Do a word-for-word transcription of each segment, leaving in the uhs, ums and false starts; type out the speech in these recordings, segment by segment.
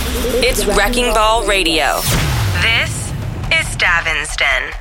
It's Wrecking Ball Radio. This is Stavin's Den.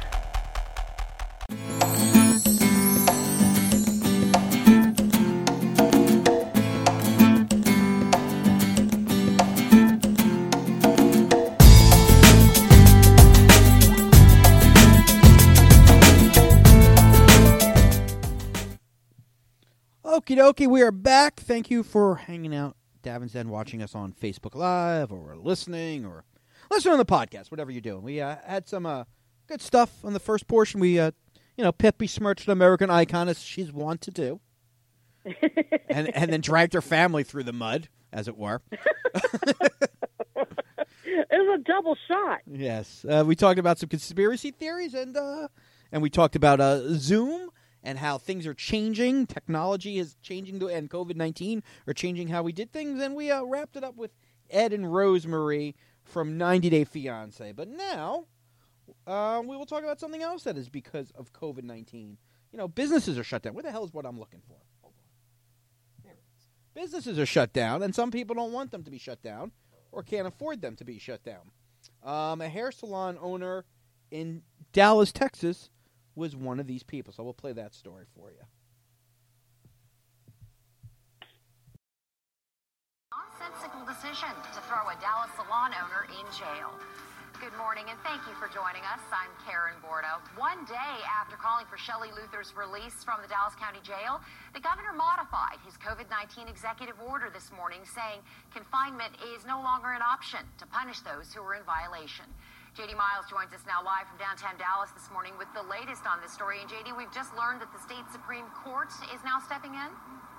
Okie dokie, we are back. Thank you for hanging out, Davin's Den, watching us on Facebook Live, or listening, or listening on the podcast, whatever you're doing. We uh, had some uh, good stuff on the first portion. We, uh, you know, Pip besmirched an American icon, as she's wont to do, and and then dragged her family through the mud, as it were. It was a double shot. Yes, uh, we talked about some conspiracy theories, and uh, and we talked about uh, Zoom. And how things are changing. Technology is changing, and COVID nineteen are changing how we did things. And we uh, wrapped it up with Ed and Rosemarie from ninety Day Fiancé. But now, uh, we will talk about something else that is because of COVID nineteen. You know, businesses are shut down. What the hell is what I'm looking for? Hold on. There it is. Businesses are shut down, and some people don't want them to be shut down or can't afford them to be shut down. Um, a hair salon owner in Dallas, Texas, was one of these people. So we'll play that story for you. Nonsensical decision to throw a Dallas salon owner in jail. Good morning, and thank you for joining us. I'm Karen Bordeaux. One day after calling for Shelley Luther's release from the Dallas County Jail, the governor modified his COVID nineteen executive order this morning, saying confinement is no longer an option to punish those who are in violation. J D Miles joins us now live from downtown Dallas this morning with the latest on this story. And J D, we've just learned that the state Supreme Court is now stepping in.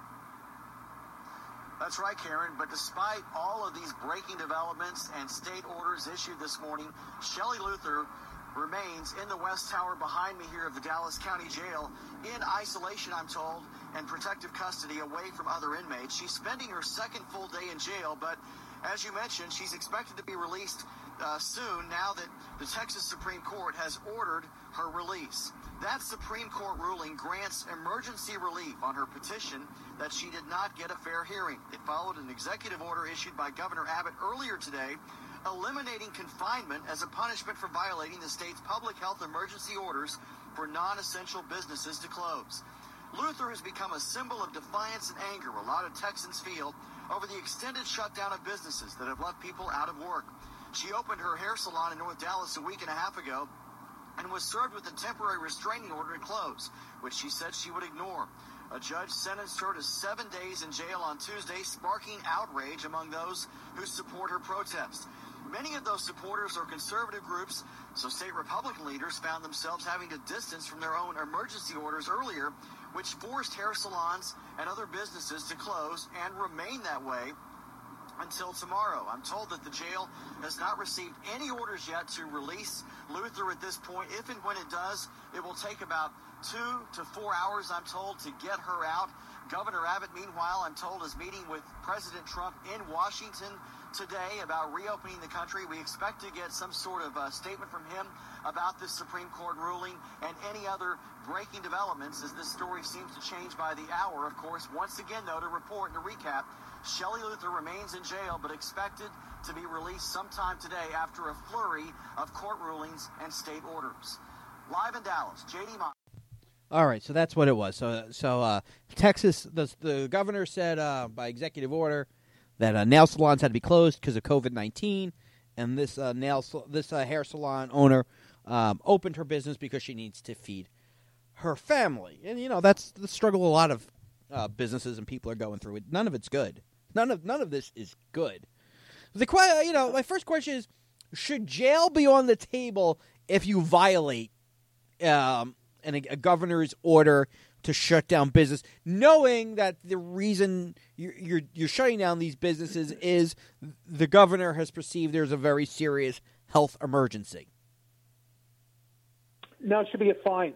That's right, Karen. But despite all of these breaking developments and state orders issued this morning, Shelley Luther remains in the West Tower behind me here of the Dallas County Jail in isolation, I'm told, and protective custody away from other inmates. She's spending her second full day in jail, but as you mentioned, she's expected to be released Uh, soon, now that the Texas Supreme Court has ordered her release. That Supreme Court ruling grants emergency relief on her petition that she did not get a fair hearing. It followed an executive order issued by Governor Abbott earlier today, eliminating confinement as a punishment for violating the state's public health emergency orders for non-essential businesses to close. Luther has become a symbol of defiance and anger a lot of Texans feel over the extended shutdown of businesses that have left people out of work. She opened her hair salon in North Dallas a week and a half ago and was served with a temporary restraining order to close, which she said she would ignore. A judge sentenced her to seven days in jail on Tuesday, sparking outrage among those who support her protest. Many of those supporters are conservative groups, so state Republican leaders found themselves having to distance from their own emergency orders earlier, which forced hair salons and other businesses to close and remain that way until tomorrow. I'm told that the jail has not received any orders yet to release Luther at this point. If and when it does, it will take about two to four hours, I'm told, to get her out. Governor Abbott, meanwhile, I'm told, is meeting with President Trump in Washington today about reopening the country. We expect to get some sort of uh, statement from him about this Supreme Court ruling and any other breaking developments as this story seems to change by the hour. Of course, once again, though, to report and to recap, Shelley Luther remains in jail but expected to be released sometime today after a flurry of court rulings and state orders. Live in Dallas, J D Miles. All right, so that's what it was. So, so uh, Texas, the, the governor said uh, by executive order that uh, nail salons had to be closed because of COVID nineteen, and this uh, nail this uh, hair salon owner um, opened her business because she needs to feed her family. And you know that's the struggle a lot of uh, businesses and people are going through. It none of it's good. None of none of this is good. The que- you know, my first question is: should jail be on the table if you violate um, an, a governor's order to shut down business, knowing that the reason you're, you're you're shutting down these businesses is the governor has perceived there's a very serious health emergency? No, it should be a fine.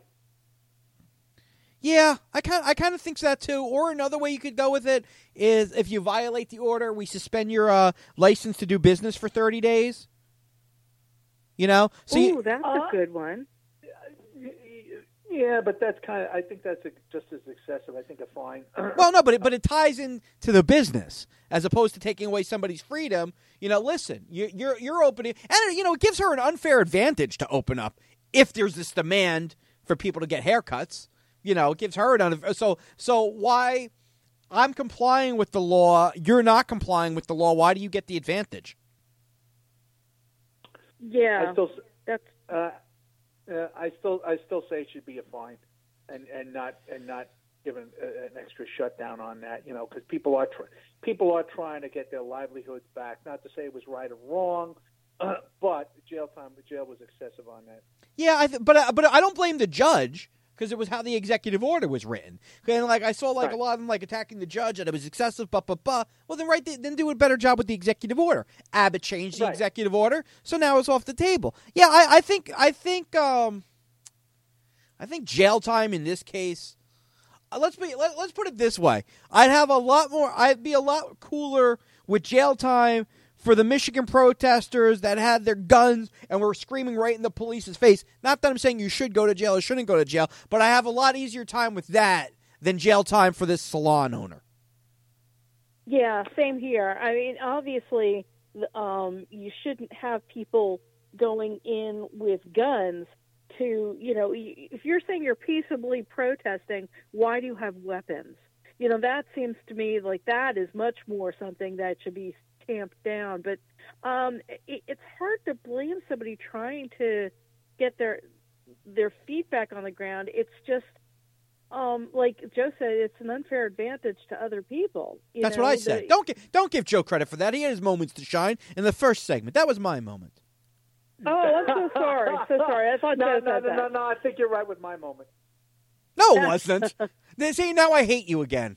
Yeah, I kind I kind of think that too. Or another way you could go with it is if you violate the order, we suspend your uh, license to do business for thirty days. You know, so Ooh, you, that's uh, a good one. Yeah, but that's kind of. I think that's a, just as excessive. I think a fine. Well, no, but it, but it ties in to the business as opposed to taking away somebody's freedom. You know, listen, you, you're you're opening, and you know, it gives her an unfair advantage to open up if there's this demand for people to get haircuts. You know, it gives her an unfair. So so why I'm complying with the law, you're not complying with the law. Why do you get the advantage? Yeah, I still, that's uh, uh, I still, I still say it should be a fine, and, and not and not given a, an extra shutdown on that. You know, because people are tr- people are trying to get their livelihoods back. Not to say it was right or wrong, uh, but jail time, the jail was excessive on that. Yeah, I th- but uh, but I don't blame the judge. Because it was how the executive order was written. And like I saw like right. a lot of them like attacking the judge and it was excessive, blah, blah, blah. Well, then right, then do a better job with the executive order. Abbott changed the right. executive order, so now it's off the table. Yeah, I, I think I think um, I think jail time in this case. Uh, let's be let, let's put it this way. I'd have a lot more. I'd be a lot cooler with jail time for the Michigan protesters that had their guns and were screaming right in the police's face. Not that I'm saying you should go to jail or shouldn't go to jail, but I have a lot easier time with that than jail time for this salon owner. Yeah, same here. I mean, obviously, um, you shouldn't have people going in with guns to, you know, if you're saying you're peaceably protesting, why do you have weapons? You know, that seems to me like that is much more something that should be tamped down. But um, it, it's hard to blame somebody trying to get their their feet back on the ground. It's just, um, like Joe said, it's an unfair advantage to other people. You That's know, what I said. the, Don't give, don't give Joe credit for that. He had his moments to shine in the first segment. That was my moment. Oh, I'm so sorry. So sorry. I thought no, Joe no, said no, that. no, no. I think you're right with my moment. No, it wasn't. See, now I hate you again.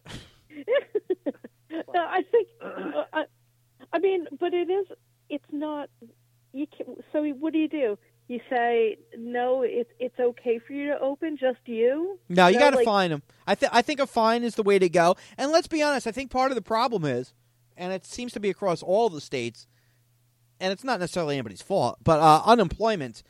No, I think. Uh, I, I mean, but it is. It's not. You can. So what do you do? You say no. It's it's okay for you to open. Just you. No, you no, got to like, fine them. I think I think a fine is the way to go. And let's be honest. I think part of the problem is, and it seems to be across all the states, and it's not necessarily anybody's fault, but uh, unemployment.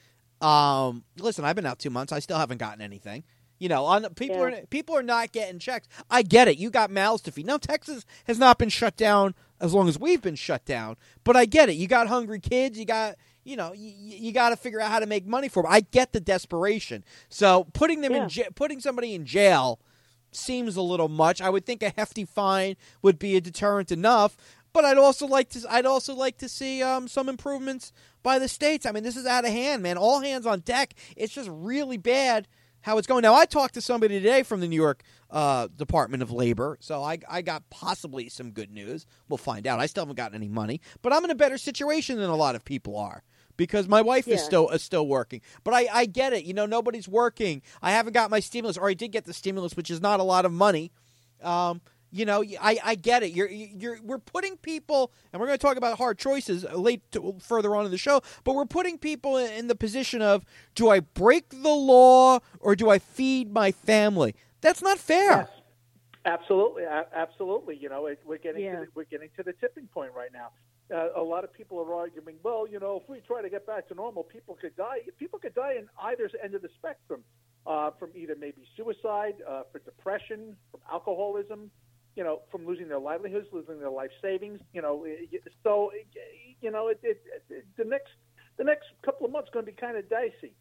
Um, listen, I've been out two months. I still haven't gotten anything. You know, on, people Yeah. are people are not getting checks. I get it. You got mouths to feed. Now, Texas has not been shut down as long as we've been shut down, but I get it. You got hungry kids. You got, you know, you, you got to figure out how to make money for them. I get the desperation. So putting them Yeah. in, j- putting somebody in jail seems a little much. I would think a hefty fine would be a deterrent enough. But I'd also like to. I'd also like to see um, some improvements by the states. I mean, this is out of hand, man. All hands on deck. It's just really bad how it's going. Now, I talked to somebody today from the New York uh, Department of Labor, so I, I got possibly some good news. We'll find out. I still haven't gotten any money, but I'm in a better situation than a lot of people are because my wife Yeah. is still is still working. But I, I get it. You know, nobody's working. I haven't got my stimulus, or I did get the stimulus, which is not a lot of money. Um, you know, I, I get it. You're you're we're putting people, and we're going to talk about hard choices late to, further on in the show. But we're putting people in, in the position of: do I break the law or do I feed my family? That's not fair. Yes. Absolutely, a- absolutely. You know, it, we're getting Yeah. to the, we're getting to the tipping point right now. Uh, a lot of people are arguing, well, you know, if we try to get back to normal, people could die. People could die in either end of the spectrum, uh, from either maybe suicide, uh, for depression, from alcoholism, you know, from losing their livelihoods, losing their life savings. You know, so you know, it, it, it, the next the next couple of months are going to be kind of dicey.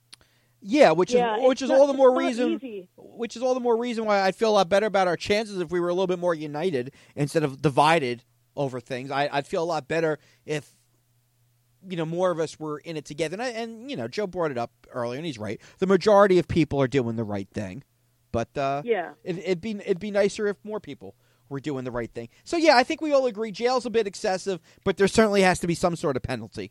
Yeah, which Yeah, is which it's is not- all the more it's not reason. easy. Which is all the more reason why I'd feel a lot better about our chances if we were a little bit more united instead of divided over things. I, I'd feel a lot better if, you know, more of us were in it together. And, I, and you know, Joe brought it up earlier, and he's right. The majority of people are doing the right thing, but uh, Yeah. it, it'd be it'd be nicer if more people were doing the right thing. So yeah, I think we all agree jail's a bit excessive, but there certainly has to be some sort of penalty.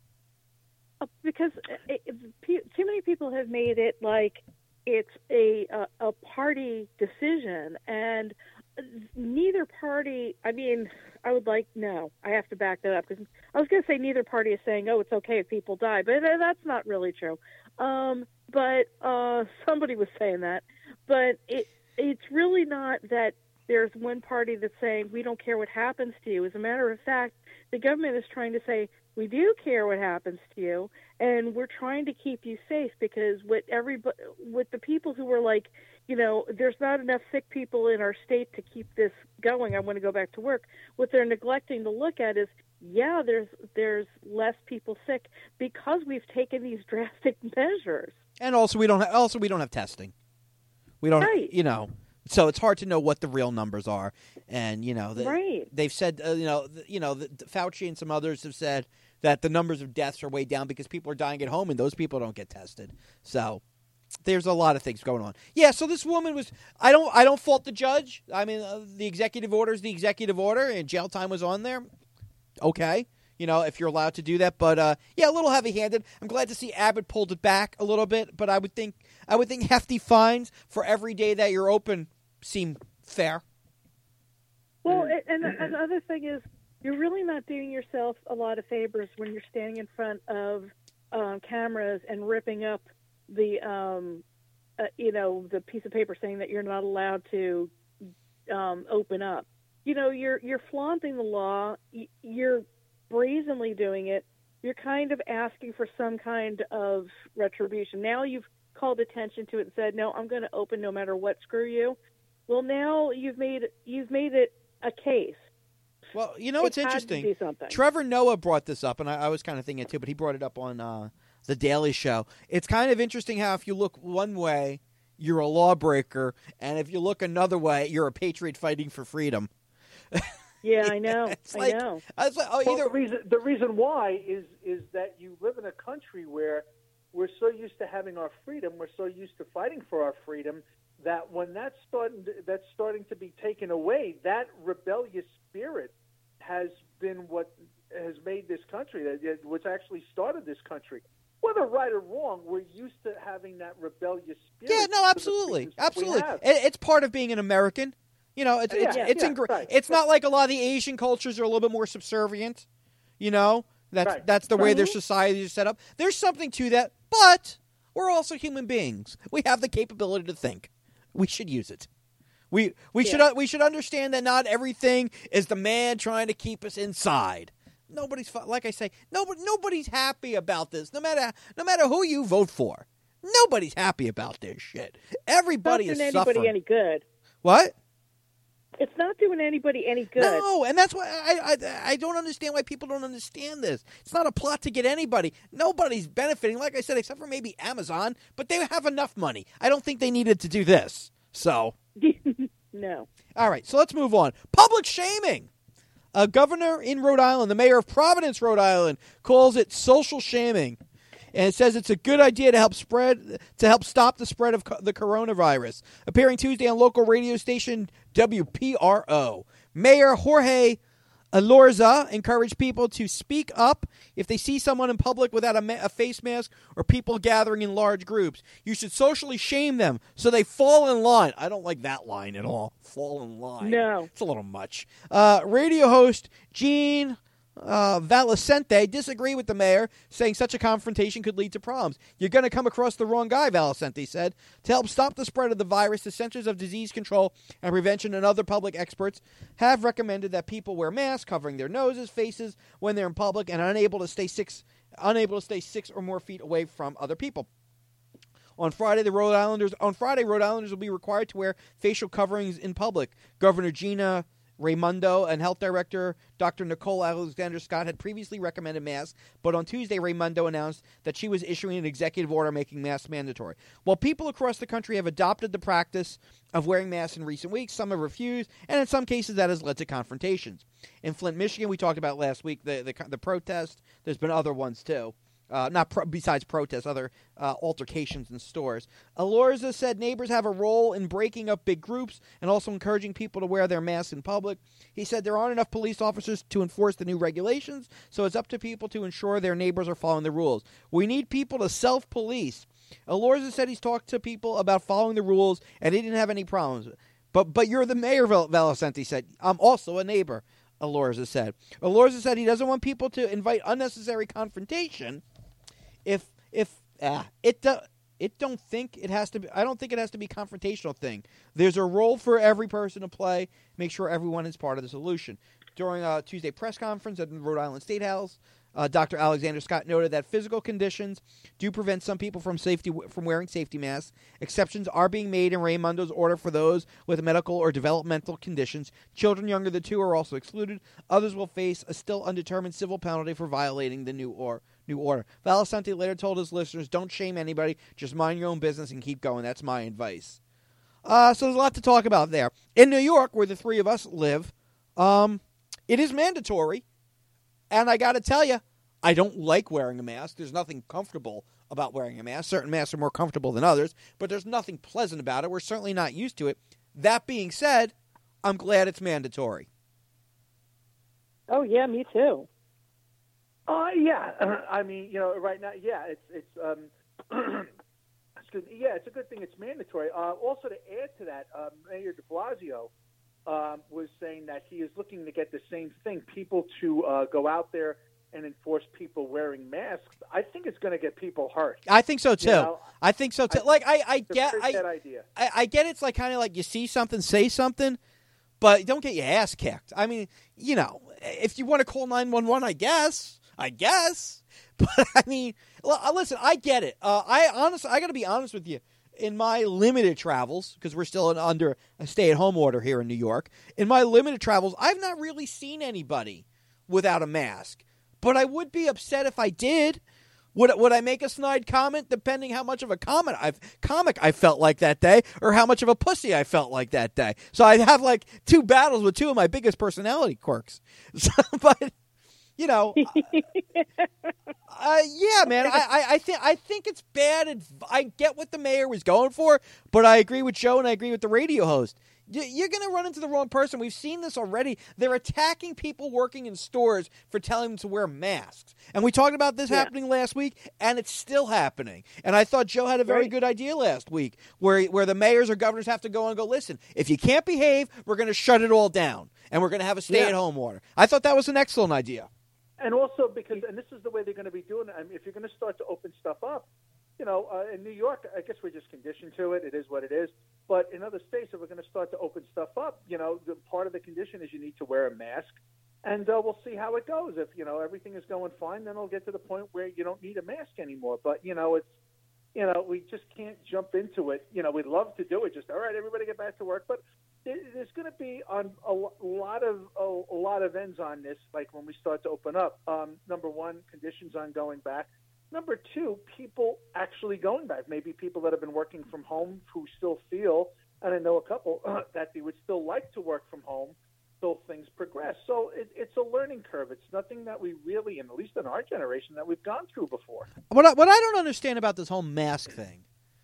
Uh, because it, it, pe- too many people have made it like it's a a, a party decision, and neither party. I mean, I would like no. I have to back that up because I was going to say neither party is saying, "Oh, it's okay if people die," but that's not really true. Um, but uh, somebody was saying that, but it it's really not that there's one party that's saying, we don't care what happens to you. As a matter of fact, the government is trying to say, we do care what happens to you, and we're trying to keep you safe, because what everybody, with the people who were like, you know, there's not enough sick people in our state to keep this going, I want to go back to work. What they're neglecting to look at is, yeah, there's there's less people sick because we've taken these drastic measures. And also we don't ha- also we don't have testing. We don't, right. you know, so it's hard to know what the real numbers are. And you know, the, right. they've said, uh, you know, the, you know, the, the Fauci and some others have said that the numbers of deaths are way down because people are dying at home and those people don't get tested. So there's a lot of things going on. Yeah, so this woman was I don't I don't fault the judge. I mean, uh, the executive order is the executive order, and jail time was on there. Okay. You know, if you're allowed to do that, but uh, yeah, a little heavy-handed. I'm glad to see Abbott pulled it back a little bit, but I would think I would think hefty fines for every day that you're open seem fair. Well, and, and another thing is, you're really not doing yourself a lot of favors when you're standing in front of um, cameras and ripping up the, um, uh, you know, the piece of paper saying that you're not allowed to um, open up. You know, you're you're flaunting the law. You're brazenly doing it. You're kind of asking for some kind of retribution. Now you've called attention to it and said, "No, I'm going to open no matter what. Screw you." Well, now you've made you've made it a case. Well, you know what's interesting? Trevor Noah brought this up, and I, I was kind of thinking it too, but he brought it up on uh, the Daily Show. It's kind of interesting how if you look one way, you're a lawbreaker, and if you look another way, you're a patriot fighting for freedom. Yeah, I know. I like, know. I was like, oh, well, either... the reason the reason why is is that you live in a country where we're so used to having our freedom, we're so used to fighting for our freedom, that when that's starting to, that's starting to be taken away, that rebellious spirit has been what has made this country, that what's actually started this country. Whether right or wrong, we're used to having that rebellious spirit. Yeah, no, absolutely, absolutely. It, it's part of being an American. You know, it's it's yeah, it's, yeah, ingr- right. it's not like a lot of the Asian cultures are a little bit more subservient. You know, that's right. that's the way right. their society is set up. There's something to that, but we're also human beings. We have the capability to think. We should use it. We we yeah. should uh, we should understand that not everything is the man trying to keep us inside. Nobody's like I say, nobody nobody's happy about this. No matter no matter who you vote for, nobody's happy about this shit. Everybody is suffering. Not doing anybody any good. What? It's not doing anybody any good. No, and that's why I, I I don't understand why people don't understand this. It's not a plot to get anybody. Nobody's benefiting, like I said, except for maybe Amazon, but they have enough money. I don't think they needed to do this. So, no. All right, so let's move on. Public shaming. A governor in Rhode Island, the mayor of Providence, Rhode Island, calls it social shaming. And it says it's a good idea to help spread to help stop the spread of co- the coronavirus. Appearing Tuesday on local radio station W P R O, Mayor Jorge Elorza encouraged people to speak up if they see someone in public without a, ma- a face mask or people gathering in large groups. You should socially shame them so they fall in line. I don't like that line at all. Fall in line. No. It's a little much. Uh, radio host Gene Uh, Valicente disagreed with the mayor, saying such a confrontation could lead to problems. You're going to come across the wrong guy, Valicente said. To help stop the spread of the virus, the Centers of Disease Control and Prevention and other public experts have recommended that people wear masks covering their noses, faces when they're in public, and unable to stay six, unable to stay six or more feet away from other people. On Friday, the Rhode Islanders on Friday, Rhode Islanders will be required to wear facial coverings in public. Governor Gina Raimondo and Health Director Doctor Nicole Alexander Scott had previously recommended masks, but on Tuesday, Raimondo announced that she was issuing an executive order making masks mandatory. While people across the country have adopted the practice of wearing masks in recent weeks, some have refused, and in some cases that has led to confrontations. In Flint, Michigan, we talked about last week the the, the protest. There's been other ones too. Uh, not pro- besides protests, other uh, altercations in stores. Elorza said neighbors have a role in breaking up big groups and also encouraging people to wear their masks in public. He said there aren't enough police officers to enforce the new regulations, so it's up to people to ensure their neighbors are following the rules. We need people to self-police. Elorza said he's talked to people about following the rules, and he didn't have any problems. But but you're the mayor, Val- Valicente said. I'm also a neighbor, Elorza said. Elorza said he doesn't want people to invite unnecessary confrontation. If if ah, it do, it don't think it has to be, I don't think it has to be a confrontational thing. There's a role for every person to play. Make sure everyone is part of the solution. During a Tuesday press conference at the Rhode Island State House, uh, Doctor Alexander Scott noted that physical conditions do prevent some people from safety from wearing safety masks. Exceptions are being made in Raimondo's order for those with medical or developmental conditions. Children younger than two are also excluded. Others will face a still undetermined civil penalty for violating the new or new order. Valicante later told his listeners, "Don't shame anybody. Just mind your own business and keep going. That's my advice." Uh, so there's a lot to talk about there. In New York, where the three of us live, um, it is mandatory. And I got to tell you, I don't like wearing a mask. There's nothing comfortable about wearing a mask. Certain masks are more comfortable than others, but there's nothing pleasant about it. We're certainly not used to it. That being said, I'm glad it's mandatory. Oh, yeah, me too. Uh, yeah, I mean, you know, right now, yeah, it's it's um, excuse me, yeah, it's a good thing it's mandatory. Uh, also, to add to that, um, Mayor De Blasio um, was saying that he is looking to get the same thing, people to uh, go out there and enforce people wearing masks. I think it's going to get people hurt. I think so too. You know, I think so too. I, like I, I get, I, idea. I, I get it's like kind of like you see something, say something, but don't get your ass kicked. I mean, you know, if you want to call nine one one, I guess. I guess, but I mean, listen, I get it. Uh, I honestly, I got to be honest with you. In my limited travels, because we're still in, under a stay-at-home order here in New York, in my limited travels, I've not really seen anybody without a mask. But I would be upset if I did. Would would I make a snide comment, depending how much of a comment I've comic I felt like that day, or how much of a pussy I felt like that day? So I have like two battles with two of my biggest personality quirks. So, but. You know, uh, uh, yeah, man. I, I, I think I think it's bad. Adv- I get what the mayor was going for, but I agree with Joe and I agree with the radio host. Y- you're going to run into the wrong person. We've seen this already. They're attacking people working in stores for telling them to wear masks, and we talked about this yeah. happening last week, and it's still happening. And I thought Joe had a very right. good idea last week, where where the mayors or governors have to go and go, listen, if you can't behave, we're going to shut it all down, and we're going to have a stay-at-home yeah. order. I thought that was an excellent idea. And also because, and this is the way they're going to be doing it, I mean, if you're going to start to open stuff up, you know, uh, in New York, I guess we're just conditioned to it. It is what it is. But in other states, if we're going to start to open stuff up, you know, the part of the condition is you need to wear a mask. And uh, we'll see how it goes. If, you know, everything is going fine, then it'll get to the point where you don't need a mask anymore. But, you know, it's, you know, we just can't jump into it. You know, we'd love to do it. Just, all right, everybody get back to work. But there's going to be on a lot of a, a lot of ends on this. Like when we start to open up, um, number one, conditions on going back. Number two, people actually going back. Maybe people that have been working from home who still feel, and I know a couple uh, that they would still like to work from home till things progress. So it, it's a learning curve. It's nothing that we really, and at least in our generation, that we've gone through before. What I, what I don't understand about this whole mask thing,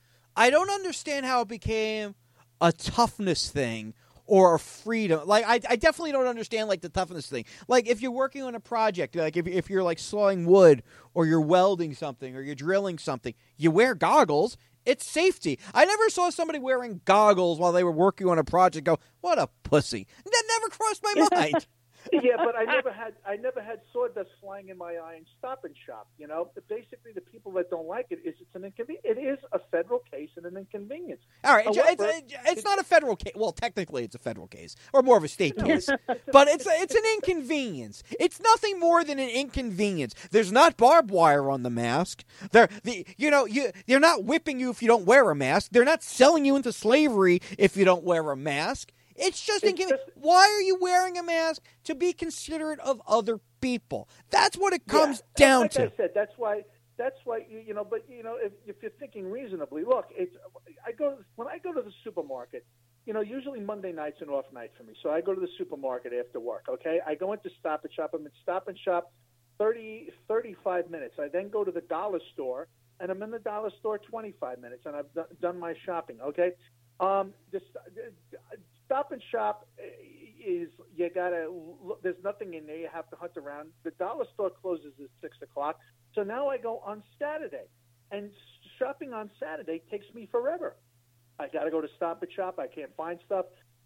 I don't understand how it became a toughness thing or a freedom. Like, I, I definitely don't understand, like, the toughness thing. Like, if you're working on a project, like, if, if you're, like, sawing wood or you're welding something or you're drilling something, you wear goggles. It's safety. I never saw somebody wearing goggles while they were working on a project go, what a pussy. That never crossed my mind. Yeah, but I never had I never had sawdust flying in my eye in Stop and Shop. You know, but basically the people that don't like it is it's an inconvenience. It is a federal case and an inconvenience. All right, However, it's, it's, it's not a federal case. Well, technically, it's a federal case or more of a state case, but it's it's an inconvenience. It's nothing more than an inconvenience. There's not barbed wire on the mask. They're the you know you they're not whipping you if you don't wear a mask. They're not selling you into slavery if you don't wear a mask. It's just inconvenient. Why are you wearing a mask? To be considerate of other people. That's what it comes yeah, down like to. I said, that's why. That's why you, you know. But you know, if, if you're thinking reasonably, look, it's. I go when I go to the supermarket. You know, usually Monday night's an off night for me, so I go to the supermarket after work. Okay, I go into Stop and Shop. I'm at Stop and Shop thirty, thirty-five minutes. I then go to the dollar store, and I'm in the dollar store twenty-five minutes, and I've d- done my shopping. Okay, um, just. Uh, Stop and Shop is you gotta look, there's nothing in there. You have to hunt around. The dollar store closes at six o'clock. So now I go on Saturday, and shopping on Saturday takes me forever. I got to go to Stop and Shop. I can't find stuff,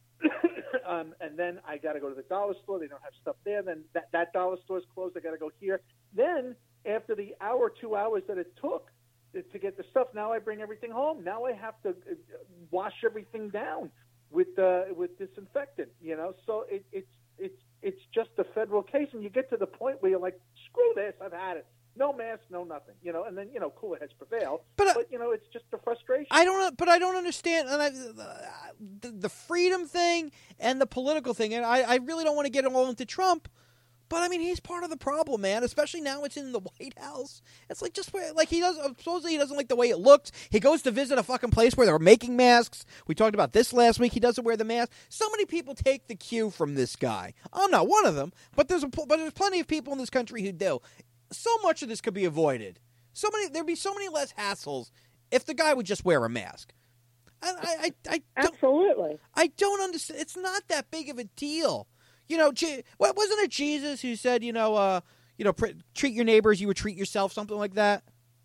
um, and then I got to go to the dollar store. They don't have stuff there. Then that, that dollar store is closed. I got to go here. Then after the hour, two hours that it took, to get the stuff. Now I bring everything home. Now I have to uh, wash everything down with uh, with disinfectant. You know, so it, it's it's it's just a federal case, and you get to the point where you're like, screw this, I've had it. No mask, no nothing. You know, and then you know, cooler heads prevail. But, uh, but you know, it's just the frustration. I don't, but I don't understand and I, the, the freedom thing and the political thing, and I, I really don't want to get all into Trump. But, I mean, he's part of the problem, man, especially now it's in the White House. It's like just where, like, he does, supposedly he doesn't like the way it looks. He goes to visit a fucking place where they're making masks. We talked about this last week. He doesn't wear the mask. So many people take the cue from this guy. I'm not one of them, but there's a, but there's plenty of people in this country who do. So much of this could be avoided. So many, there'd be so many less hassles if the guy would just wear a mask. I, I, I, I don't, Absolutely. I don't understand. It's not that big of a deal. You know, what wasn't it Jesus who said, you know, uh, you know, pr- treat your neighbors, you would treat yourself, something like that?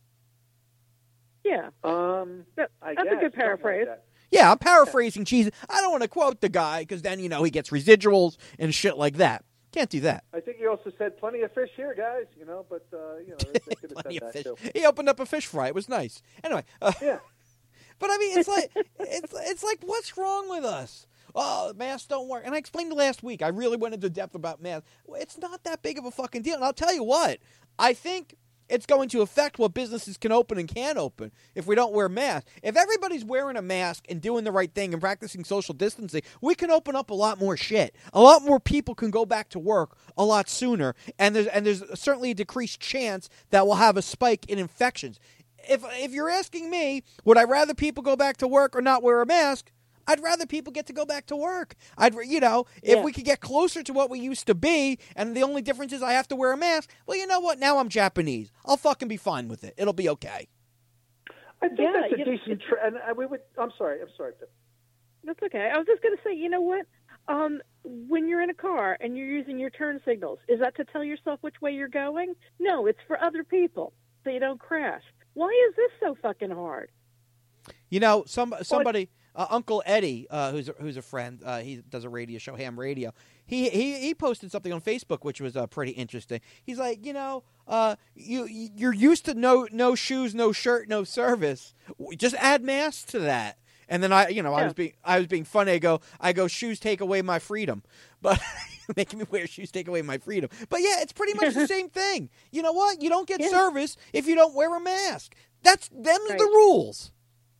Yeah. Um, that, I that's guess, a good paraphrase. like Yeah, I'm paraphrasing Jesus. I don't want to quote the guy because then, you know, he gets residuals and shit like that. Can't do that. I think he also said plenty of fish here, guys. You know, but uh, you know, they, they could have Plenty said of that fish. too. He opened up a fish fry. It was nice. Anyway. Uh, Yeah. But I mean, it's like, it's it's like, what's wrong with us? Oh, masks don't work. And I explained last week. I really went into depth about masks. Well, it's not that big of a fucking deal. And I'll tell you what. I think it's going to affect what businesses can open and can't open if we don't wear masks. If everybody's wearing a mask and doing the right thing and practicing social distancing, we can open up a lot more shit. A lot more people can go back to work a lot sooner. And there's, and there's certainly a decreased chance that we'll have a spike in infections. If if you're asking me, would I rather people go back to work or not wear a mask? I'd rather people get to go back to work. I'd, you know, if Yeah. we could get closer to what we used to be, and the only difference is I have to wear a mask. Well, you know what? Now I'm Japanese. I'll fucking be fine with it. It'll be okay. I think Yeah, that's a you know, decent trend. And we would. I'm sorry. I'm sorry. Pip. That's okay. I was just going to say, you know what? Um, when you're in a car and you're using your turn signals, is that to tell yourself which way you're going? No, it's for other people so you don't crash. Why is this so fucking hard? You know, some somebody, uh, Uncle Eddie, uh, who's a, who's a friend, uh, he does a radio show, Ham Radio. He he he posted something on Facebook which was uh, pretty interesting. He's like, you know, uh, you you're used to no no shoes, no shirt, no service. Just add masks to that. And then I, you know, I Yeah. was being I was being funny. I go, I go, shoes take away my freedom, but making me wear shoes take away my freedom. But yeah, it's pretty much the same thing. You know what? You don't get Yeah. service if you don't wear a mask. That's them's Right. the rules.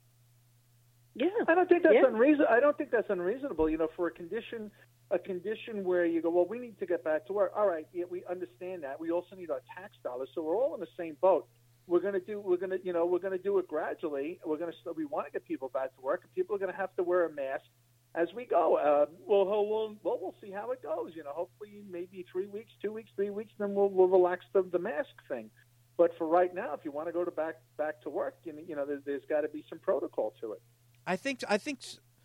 Yeah. I don't think that's Yeah. unreasonable. I don't think that's unreasonable. You know, for a condition, a condition where you go, well, we need to get back to work. All right, yeah, we understand that. We also need our tax dollars, so we're all in the same boat. We're going to do. We're going to, you know, we're going to do it gradually. We're going to. We want to get people back to work, and people are going to have to wear a mask as we go. Uh, well, how long? Well, we'll see how it goes. You know, hopefully, maybe three weeks, two weeks, three weeks, then we'll we'll relax the the mask thing. But for right now, if you want to go to back back to work, you know, you know there's, there's got to be some protocol to it. I think I think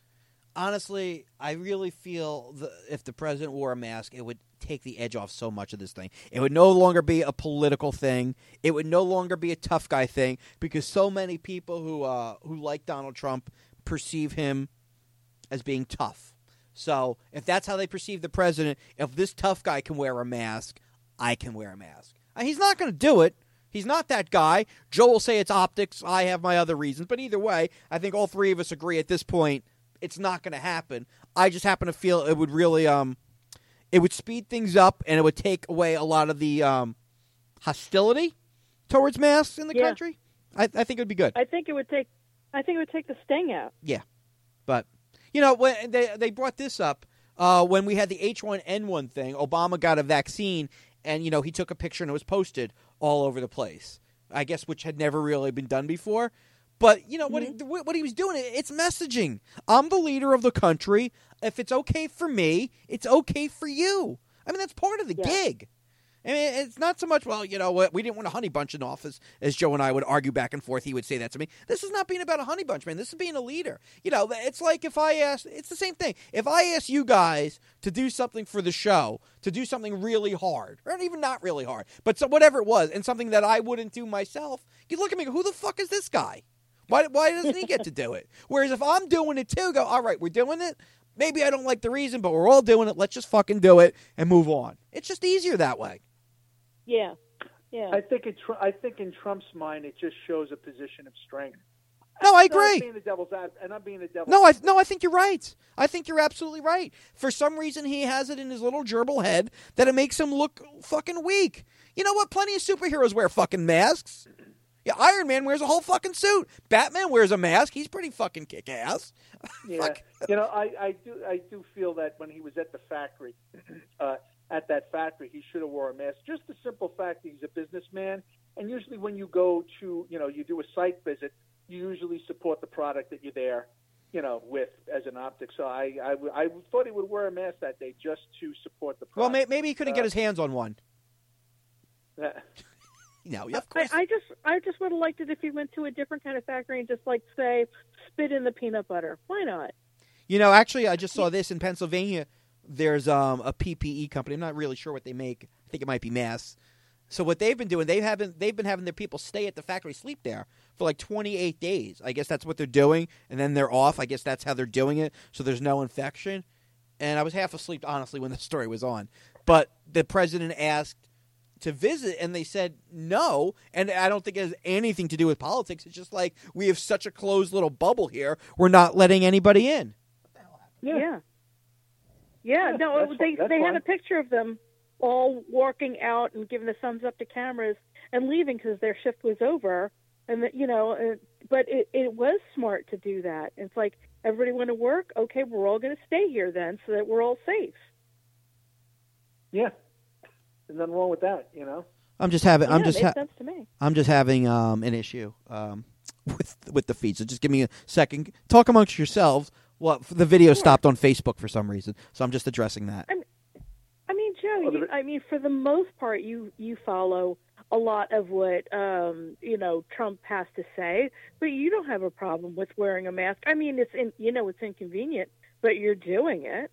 honestly, I really feel the, if the president wore a mask, it would take the edge off so much of this thing. It would no longer be a political thing. It would no longer be a tough guy thing because so many people who uh, who like Donald Trump perceive him as being tough. So if that's how they perceive the president, if this tough guy can wear a mask, I can wear a mask. Uh, he's not going to do it. He's not that guy. Joe will say it's optics. I have my other reasons. But either way, I think all three of us agree at this point it's not going to happen. I just happen to feel it would really um, it would speed things up and it would take away a lot of the um, hostility towards masks in the Yeah. country. I, I think it would be good. I think it would take. I think it would take the sting out. Yeah, but you know when they they brought this up uh, when we had the H one N one thing, Obama got a vaccine and you know he took a picture and it was posted all over the place. I guess which had never really been done before. But you know Mm-hmm. what? He, what he was doing, it's messaging. I'm the leader of the country. If it's okay for me, it's okay for you. I mean that's part of the Yeah. gig. I mean, it's not so much, well, you know, we didn't want a honey bunch in office, as Joe and I would argue back and forth. He would say that to me. This is not being about a honey bunch, man. This is being a leader. You know, it's like if I asked, it's the same thing. If I asked you guys to do something for the show, to do something really hard, or even not really hard, but so whatever it was, and something that I wouldn't do myself, you'd look at me and go, who the fuck is this guy? Why, why doesn't he get to do it? Whereas if I'm doing it too, go, all right, we're doing it. Maybe I don't like the reason, but we're all doing it. Let's just fucking do it and move on. It's just easier that way. Yeah. Yeah. I think it. I think in Trump's mind, it just shows a position of strength. No, I No, I'm agree. being the devil's ad, and I'm being the devil's. No, I no, I think you're right. I think you're absolutely right. For some reason, he has it in his little gerbil head that it makes him look fucking weak. You know what? Plenty of superheroes wear fucking masks. Yeah, Iron Man wears a whole fucking suit. Batman wears a mask. He's pretty fucking kick-ass. Yeah, Fuck. you know, I, I do I do feel that when he was at the factory, uh, at that factory, he should have wore a mask. Just the simple fact that he's a businessman, and usually when you go to, you know, you do a site visit, you usually support the product that you're there, you know, with as an optic. So I I, w- I thought he would wear a mask that day just to support the Well, product. may, maybe he couldn't Uh, get his hands on one. Uh, No, of I, course. I just, I just would have liked it if he went to a different kind of factory and just like say, spit in the peanut butter. Why not? You know, actually, I just saw this in Pennsylvania. There's um, a P P E company. I'm not really sure what they make. I think it might be masks. So what they've been doing, they haven't. They've been having their people stay at the factory, sleep there for like twenty-eight days. I guess that's what they're doing, and then they're off. I guess that's how they're doing it. So there's no infection. And I was half asleep, honestly, when the story was on. But the president asked to visit, and they said no. And I don't think it has anything to do with politics. It's just like we have such a closed little bubble here. We're not letting anybody in. Yeah. Yeah. Yeah, no, that's they fi- that's they had fine. a picture of them all walking out and giving the thumbs up to cameras and leaving because their shift was over. And, the, you know, uh, but it, it was smart to do that. It's like, everybody want to work? Okay, we're all going to stay here then so that we're all safe. yeah, there's nothing wrong with that, you know. I'm just having. I'm Yeah, just. it makes Ha- sense to me. I'm just having um, an issue um, with with the feed. So just give me a second. Talk amongst yourselves. Well, the video stopped on Facebook for some reason, so I'm just addressing that. I mean, Joe, Well, you, the- I mean, for the most part, you, you follow a lot of what, um, you know, Trump has to say, but you don't have a problem with wearing a mask. I mean, it's in, you know, it's inconvenient, but you're doing it.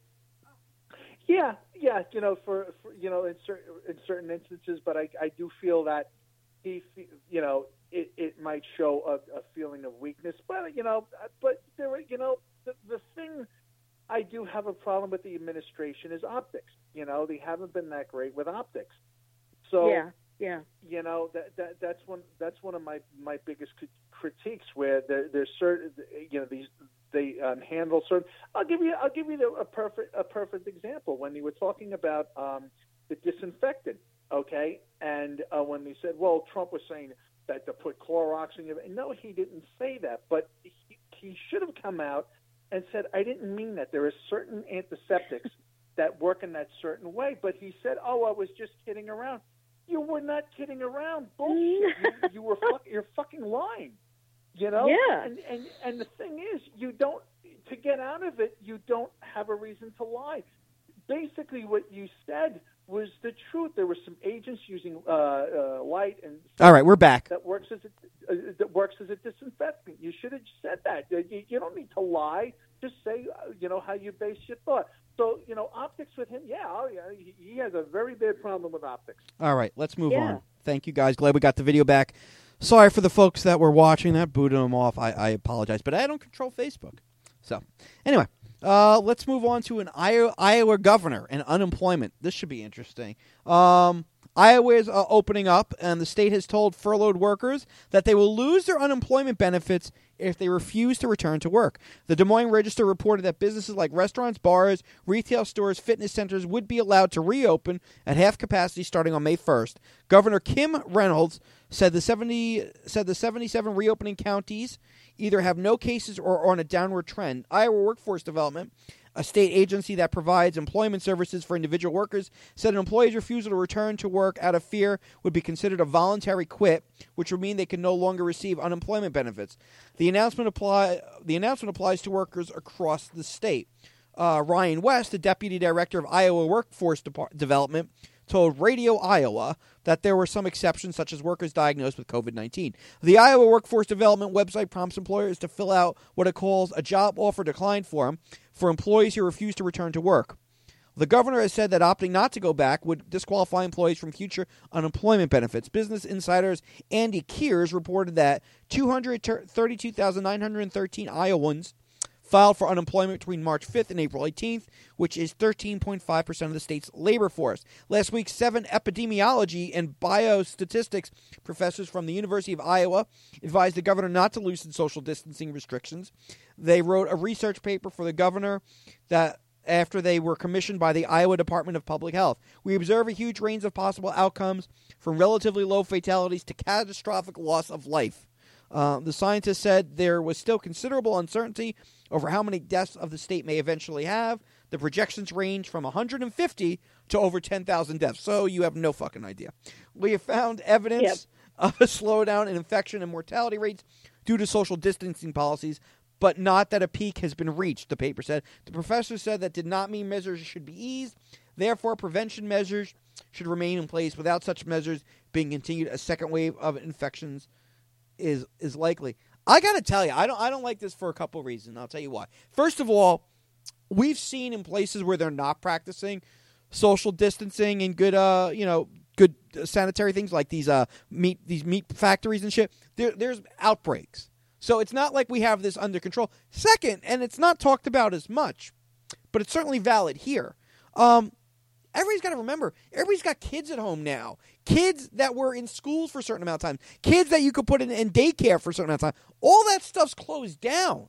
Yeah, yeah, you know, for, for you know, in certain in certain instances, but I, I do feel that he, fe- you know, it, it might show a, a feeling of weakness, but you know, but there, were- you know, the the thing I do have a problem with the administration is optics. You know, they haven't been that great with optics. So Yeah, yeah. you know that, that that's one that's one of my, my biggest crit- critiques where there, there's certain you know these they um, handle certain. I'll give you I'll give you the, a perfect a perfect example when you were talking about um, the disinfectant, okay, and uh, when they said, well, Trump was saying that to put Clorox in your. No, he didn't say that, but he, he should have come out and said, I didn't mean that. There are certain antiseptics that work in that certain way, but he said, oh, I was just kidding around. You were not kidding around. Bullshit. you, you were fuck, you're fucking lying. You know? Yeah. And, and and the thing is, you don't to get out of it, you don't have a reason to lie. Basically, what you said was the truth. There were some agents using uh, uh, light and All right, we're back. that works as a uh, that works as a disinfectant. You should have said that. You, you don't need to lie. Just say uh, you know how you base your thought. So you know optics with him. Yeah, oh, yeah. He, he has a very bad problem with optics. All right, let's move Yeah. on. Thank you, guys. Glad we got the video back. Sorry for the folks that were watching that, booted them off. I, I apologize, but I don't control Facebook. So, anyway, uh, let's move on to an Iowa, Iowa governor and unemployment. This should be interesting. Um, Iowa is uh, opening up, and the state has told furloughed workers that they will lose their unemployment benefits if they refuse to return to work. The Des Moines Register reported that businesses like restaurants, bars, retail stores, fitness centers would be allowed to reopen at half capacity starting on May first. Governor Kim Reynolds said the seventy said the seventy-seven reopening counties either have no cases or are on a downward trend. Iowa Workforce Development, a state agency that provides employment services for individual workers, said an employee's refusal to return to work out of fear would be considered a voluntary quit, which would mean they can no longer receive unemployment benefits. The announcement apply the announcement applies to workers across the state. Uh, Ryan West, the deputy director of Iowa Workforce Dep- Development, told Radio Iowa that there were some exceptions, such as workers diagnosed with COVID nineteen. The Iowa Workforce Development website prompts employers to fill out what it calls a job offer decline form for employees who refuse to return to work. The governor has said that opting not to go back would disqualify employees from future unemployment benefits. Business Insider's Andy Kears reported that two hundred thirty-two thousand nine hundred thirteen Iowans filed for unemployment between March fifth and April eighteenth, which is thirteen point five percent of the state's labor force. Last week, seven epidemiology and biostatistics professors from the University of Iowa advised the governor not to loosen social distancing restrictions. They wrote a research paper for the governor that after they were commissioned by the Iowa Department of Public Health. We observe a huge range of possible outcomes from relatively low fatalities to catastrophic loss of life. Uh, the scientists said there was still considerable uncertainty over how many deaths of the state may eventually have. The projections range from one hundred fifty to over ten thousand deaths, so you have no fucking idea. We have found evidence yep. of a slowdown in infection and mortality rates due to social distancing policies, but not that a peak has been reached, the paper said. The professor said that did not mean measures should be eased. Therefore, prevention measures should remain in place. Without such measures being continued, a second wave of infections is is likely. I got to tell you, I don't I don't like this for a couple of reasons. I'll tell you why. First of all, we've seen in places where they're not practicing social distancing and good uh you know good sanitary things like these uh meat these meat factories and shit. There, there's outbreaks. So it's not like we have this under control. Second, and it's not talked about as much, but it's certainly valid here. Um, everybody's got to remember, everybody's got kids at home now. Kids that were in schools for a certain amount of time. Kids that you could put in, in daycare for a certain amount of time. All that stuff's closed down.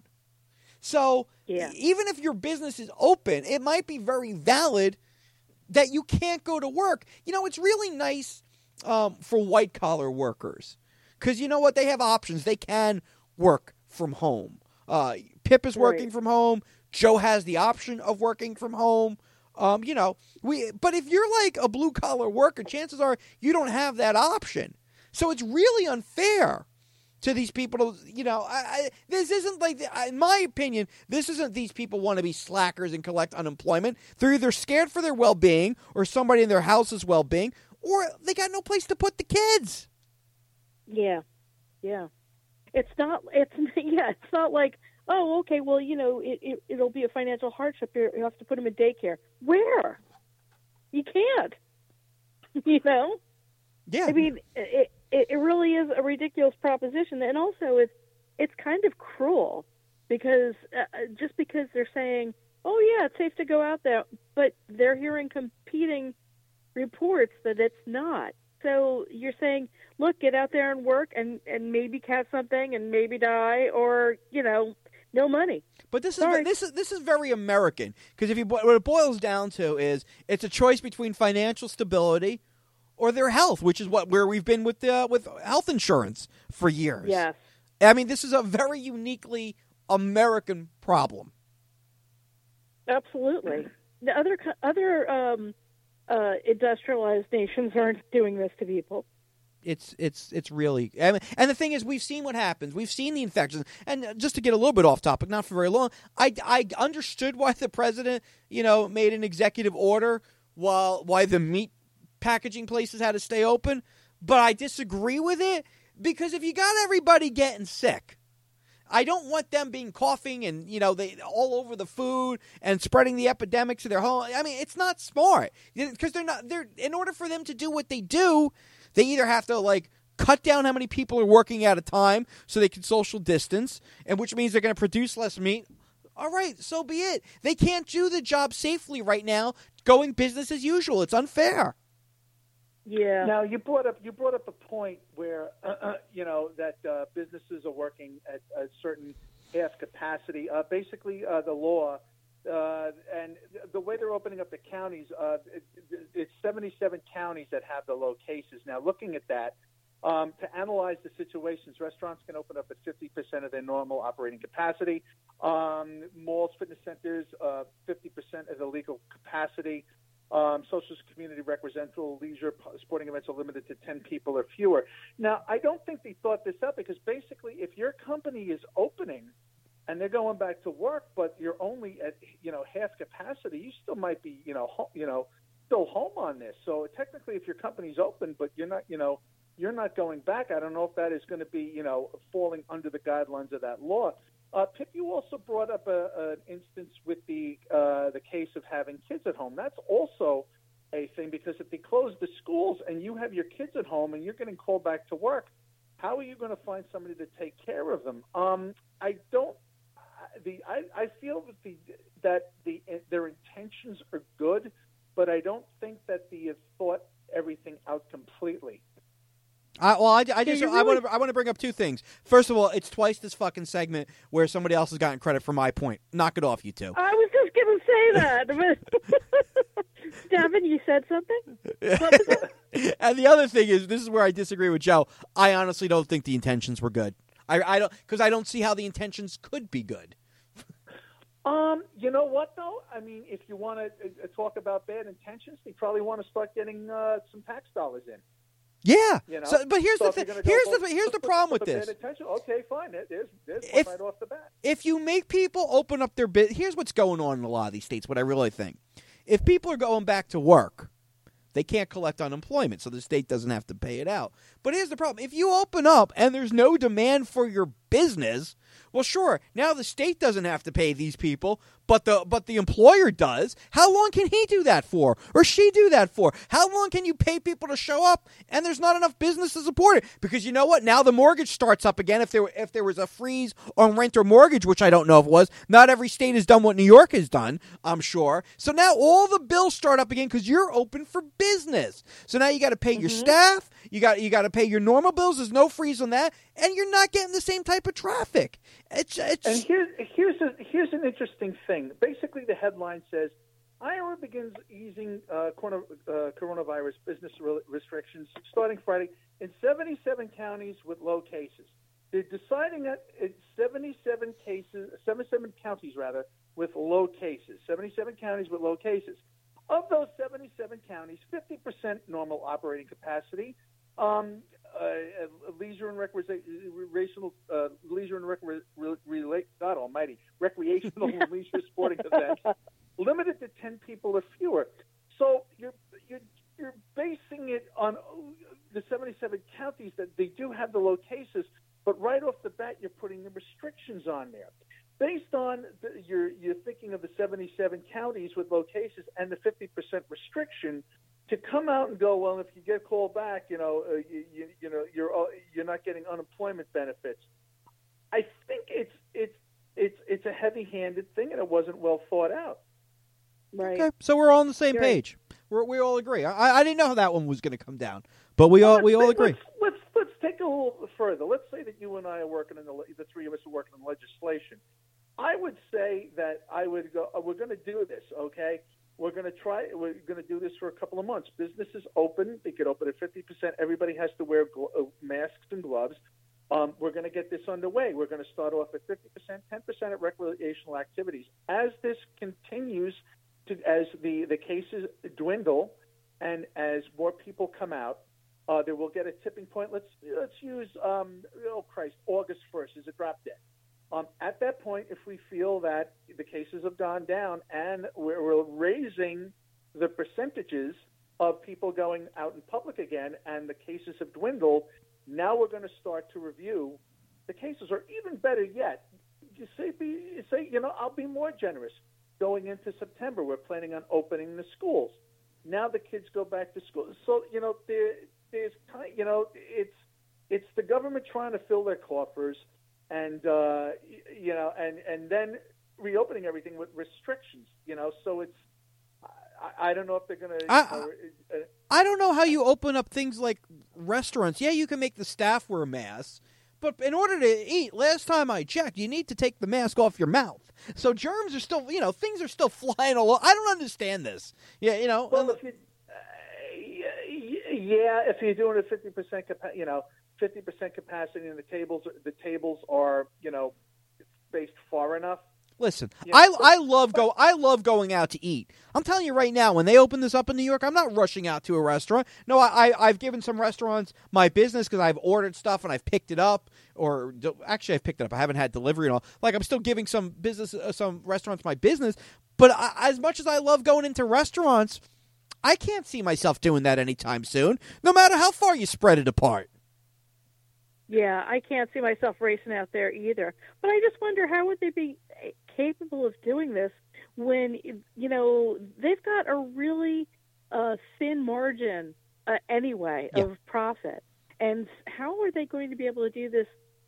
So yeah. even if your business is open, it might be very valid that you can't go to work. You know, it's really nice um, for white-collar workers because you know what? They have options. They can work from home. Uh, Pip is working right. from home. Joe has the option of working from home. Um, you know, we. But if you're like a blue collar worker, chances are you don't have that option. So it's really unfair to these people. To, you know, I, I, this isn't like, in my opinion, this isn't these people want to be slackers and collect unemployment. They're either scared for their well being or somebody in their house's well being, or they got no place to put the kids. Yeah, yeah. It's not. It's yeah. It's not like, oh, okay. Well, you know, it, it it'll be a financial hardship. You have to put them in daycare. Where? You can't. You know. Yeah. I mean, it it, it really is a ridiculous proposition, and also it's it's kind of cruel because uh, just because they're saying, oh yeah, it's safe to go out there, but they're hearing competing reports that it's not. So you're saying, look, get out there and work and, and maybe catch something and maybe die or, you know, no money. But this is this is this is very American because if you what it boils down to is it's a choice between financial stability or their health, which is what where we've been with the, with health insurance for years. Yes. I mean, this is a very uniquely American problem. Absolutely. The other other um Uh, industrialized nations aren't doing this to people. It's it's it's really, I mean, and the thing is, we've seen what happens. We've seen the infections, and just to get a little bit off topic, not for very long. I, I understood why the president, you know, made an executive order while why the meat packaging places had to stay open, but I disagree with it because if you got everybody getting sick, I don't want them being coughing and, you know, they all over the food and spreading the epidemic to their home. I mean, it's not smart because they're not, they're, in order for them to do what they do, they either have to, like, cut down how many people are working at a time so they can social distance, and which means they're going to produce less meat. All right, so be it. They can't do the job safely right now going business as usual. It's unfair. Yeah. Now you brought up you brought up a point where uh, you know that uh, businesses are working at a certain half capacity. Uh, basically, uh, the law uh, and the way they're opening up the counties, uh, it, it's seventy-seven counties that have the low cases. Now, looking at that, um, to analyze the situations, restaurants can open up at fifty percent of their normal operating capacity. Um, malls, fitness centers, uh, fifty percent of the legal capacity. Um, social, community, recreational, leisure, sporting events are limited to ten people or fewer. Now, I don't think they thought this up because basically if your company is opening and they're going back to work, but you're only at, you know, half capacity, you still might be, you know, ho- you know, still home on this. So technically if your company's open, but you're not, you know, you're not going back, I don't know if that is going to be, you know, falling under the guidelines of that law. Uh, Pip, you also brought up a, an instance with the uh, the case of having kids at home. That's also a thing because if they close the schools and you have your kids at home and you're getting called back to work, how are you going to find somebody to take care of them? Um, I don't. the I, I feel that the that the their intentions are good, but I don't think that they have thought everything out completely. I, well, I, I just Yeah, I really- want to I want to bring up two things. First of all, it's twice this fucking segment where somebody else has gotten credit for my point. Knock it off, you two. I was just going to say that. But Devin, you said something? What was it? And the other thing is, this is where I disagree with Joe. I honestly don't think the intentions were good. I, I don't because I don't see how the intentions could be good. Um, you know what though? I mean, if you want to uh, talk about bad intentions, they probably want to start getting uh, some tax dollars in. Yeah. You know? So, but here's So the if you're thing. gonna go Here's for- the here's the for- problem for with the this. bad intention, okay, fine. There- There's there's If- one right off the bat. If you make people open up their business, here's what's going on in a lot of these states. What I really think, if people are going back to work, they can't collect unemployment, so the state doesn't have to pay it out. But here's the problem: if you open up and there's no demand for your business, well, sure, now the state doesn't have to pay these people, but the but the employer does. How long can he do that for, or she do that for? How long can you pay people to show up and there's not enough business to support it? Because you know what? Now the mortgage starts up again. If there if there was a freeze on rent or mortgage, which I don't know if it was, not every state has done what New York has done, I'm sure. So now all the bills start up again because you're open for business. So now you got to pay your staff. You got you got to pay your normal bills. There's no freeze on that, and you're not getting the same type of traffic. It's it's. And here's here's a, here's an interesting thing. Basically, the headline says Iowa begins easing uh, corona, uh, coronavirus business re- restrictions starting Friday in seventy-seven counties with low cases. They're deciding that it's seventy-seven cases, seventy-seven counties rather, with low cases. seventy-seven counties with low cases. Of those seventy-seven counties, fifty percent normal operating capacity. Um, uh, leisure and recreational, uh, leisure and recre- re- relate, God Almighty, recreational and leisure sporting events, limited to ten people or fewer. So you're you're you're basing it on the seventy-seven counties that they do have the low cases, but right off the bat you're putting the restrictions on there. Based on the, you're you're thinking of the seventy-seven counties with low cases and the fifty percent restriction. To come out and go, well, if you get called back, you know, uh, you, you, you know, you're uh, you're not getting unemployment benefits. I think it's it's it's it's a heavy-handed thing, and it wasn't well thought out. Right. Okay, so we're all on the same You're right. page. We're, we all agree. I, I didn't know how that one was going to come down, but we all Let's we all think- agree. Let's, let's let's take a little further. Let's say that you and I are working in the le- the three of us are working in legislation. I would say that I would go. Uh, we're going to do this, okay? We're going to try. We're going to do this for a couple of months. Businesses open. They could open at fifty percent. Everybody has to wear glo- uh, masks and gloves. Um, we're going to get this underway. We're going to start off at fifty percent, ten percent at recreational activities. As this continues to, as the, the cases dwindle, and as more people come out, uh, there will get a tipping point. Let's let's use um, oh Christ, August first is a drop dead. Um, at that point, if we feel that the cases have gone down and we're, we're raising the percentages of people going out in public again and the cases have dwindled, now we're going to start to review the cases. Or even better yet, you say, be, say, you know, I'll be more generous. Going into September, we're planning on opening the schools. Now the kids go back to school. So, you know, there, there's, you know, it's it's the government trying to fill their coffers. And uh, you know, and, and then reopening everything with restrictions. You know, so it's I, I don't know if they're going to. I- Uh, uh, I don't know how you open up things like restaurants. Yeah, you can make the staff wear masks, but in order to eat, last time I checked, you need to take the mask off your mouth. So germs are still, you know, things are still flying all over. I don't understand this. Yeah, you know. well, if you, uh, yeah, if you're doing a fifty percent, capa- you know, fifty percent capacity, and the tables, the tables are, you know, spaced far enough. Listen, Yeah, I but- I love go I love going out to eat. I'm telling you right now, when they open this up in New York, I'm not rushing out to a restaurant. No, I, I I've given some restaurants my business because I've ordered stuff and I've picked it up, or de- actually I've picked it up. I haven't had delivery and all. Like I'm still giving some business uh, some restaurants my business. But I, as much as I love going into restaurants, I can't see myself doing that anytime soon. No matter how far you spread it apart. Yeah, I can't see myself racing out there either. But I just wonder, how would they be capable of doing this when, you know, they've got a really uh, thin margin uh, anyway Yeah. of profit. And how are they going to be able to do this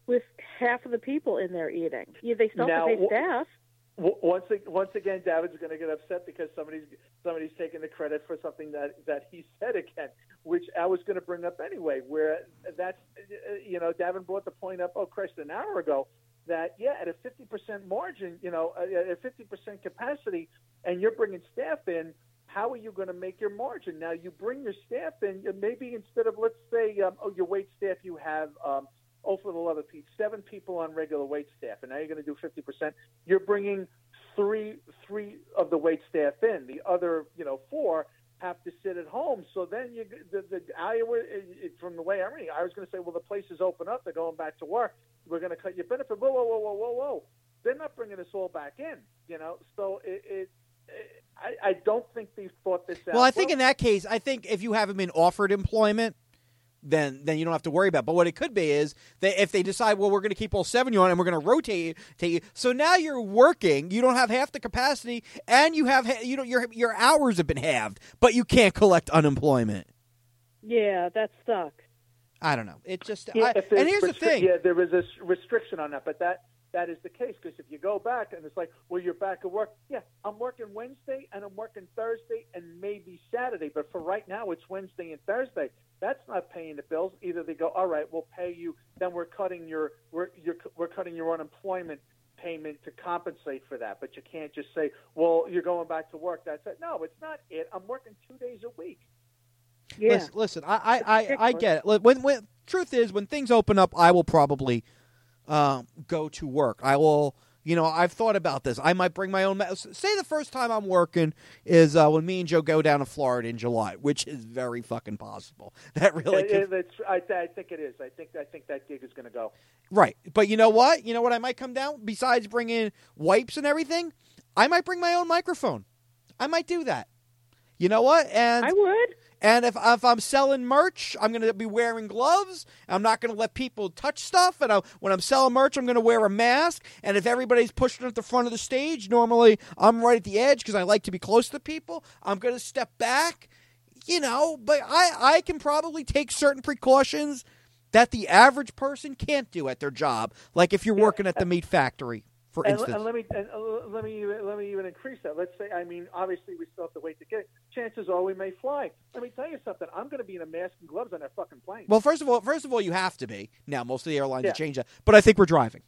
with half of the people in there eating. Yeah, they still Now, have to pay wh- staff. Once once again, David's going to get upset because somebody's somebody's taking the credit for something that, that he said again, which I was going to bring up anyway. Where that's you know, David brought the point up. Oh, Christ, an hour ago. That yeah, at a fifty percent margin, you know, at a fifty percent capacity, and you're bringing staff in. How are you going to make your margin? Now you bring your staff in. Maybe instead of let's say um, oh your wait staff, you have. Um, Oh, for the love of Pete, seven people on regular wait staff, and now you're going to do fifty percent. You're bringing three three of the wait staff in. The other, you know, four have to sit at home. So then you, the, the I, from the way I'm reading, I was going to say, well, the place is open up. They're going back to work. We're going to cut your benefit. Whoa, whoa, whoa, whoa, whoa, whoa. They're not bringing us all back in, you know. So it, it, it I, I don't think they've thought this out. Well, I think in that case, I think if you haven't been offered employment, then then you don't have to worry about it. But what it could be is that if they decide, well, we're going to keep all seven you on and we're going to rotate you, so now you're working, you don't have half the capacity, and you have you know your your hours have been halved, but you can't collect unemployment. Yeah, that sucks. I don't know. It just yeah, I, and here's restri- the thing. Yeah, there is a restriction on that, but that that is the case because if you go back and it's like, well, you're back at work. Yeah, I'm working Wednesday and I'm working Thursday and maybe Saturday, but for right now it's Wednesday and Thursday. That's not paying the bills. Either they go, all right, we'll pay you. Then we're cutting your we're you're, we're cutting your unemployment payment to compensate for that. But you can't just say, well, you're going back to work. That's it. No, it's not it. I'm working two days a week. Yeah. Listen, listen I, I, I, I get it. When, when truth is, when things open up, I will probably um, go to work. I will, you know, I've thought about this. I might bring my own. Say the first time I'm working is uh, when me and Joe go down to Florida in July, which is very fucking possible. That really, It, it, it's, I, I think it is. I think I think that gig is going to go. Right, but you know what? You know what? I might come down. Besides bringing wipes and everything, I might bring my own microphone. I might do that. You know what? And I would. And if if I'm selling merch, I'm going to be wearing gloves. I'm not going to let people touch stuff. And I, when I'm selling merch, I'm going to wear a mask. And if everybody's pushing at the front of the stage, normally I'm right at the edge because I like to be close to people. I'm going to step back, you know. But I, I can probably take certain precautions that the average person can't do at their job. Like if you're Yeah. working at the meat factory, for And, instance. and let me and, uh, let me even, let me even increase that. Let's say, I mean, obviously we still have to wait to get it. Chances are we may fly. Let me tell you something. I'm going to be in a mask and gloves on that fucking plane. Well, first of all, first of all, you have to be. Now, most of the airlines Yeah. have changed that, but I think we're driving.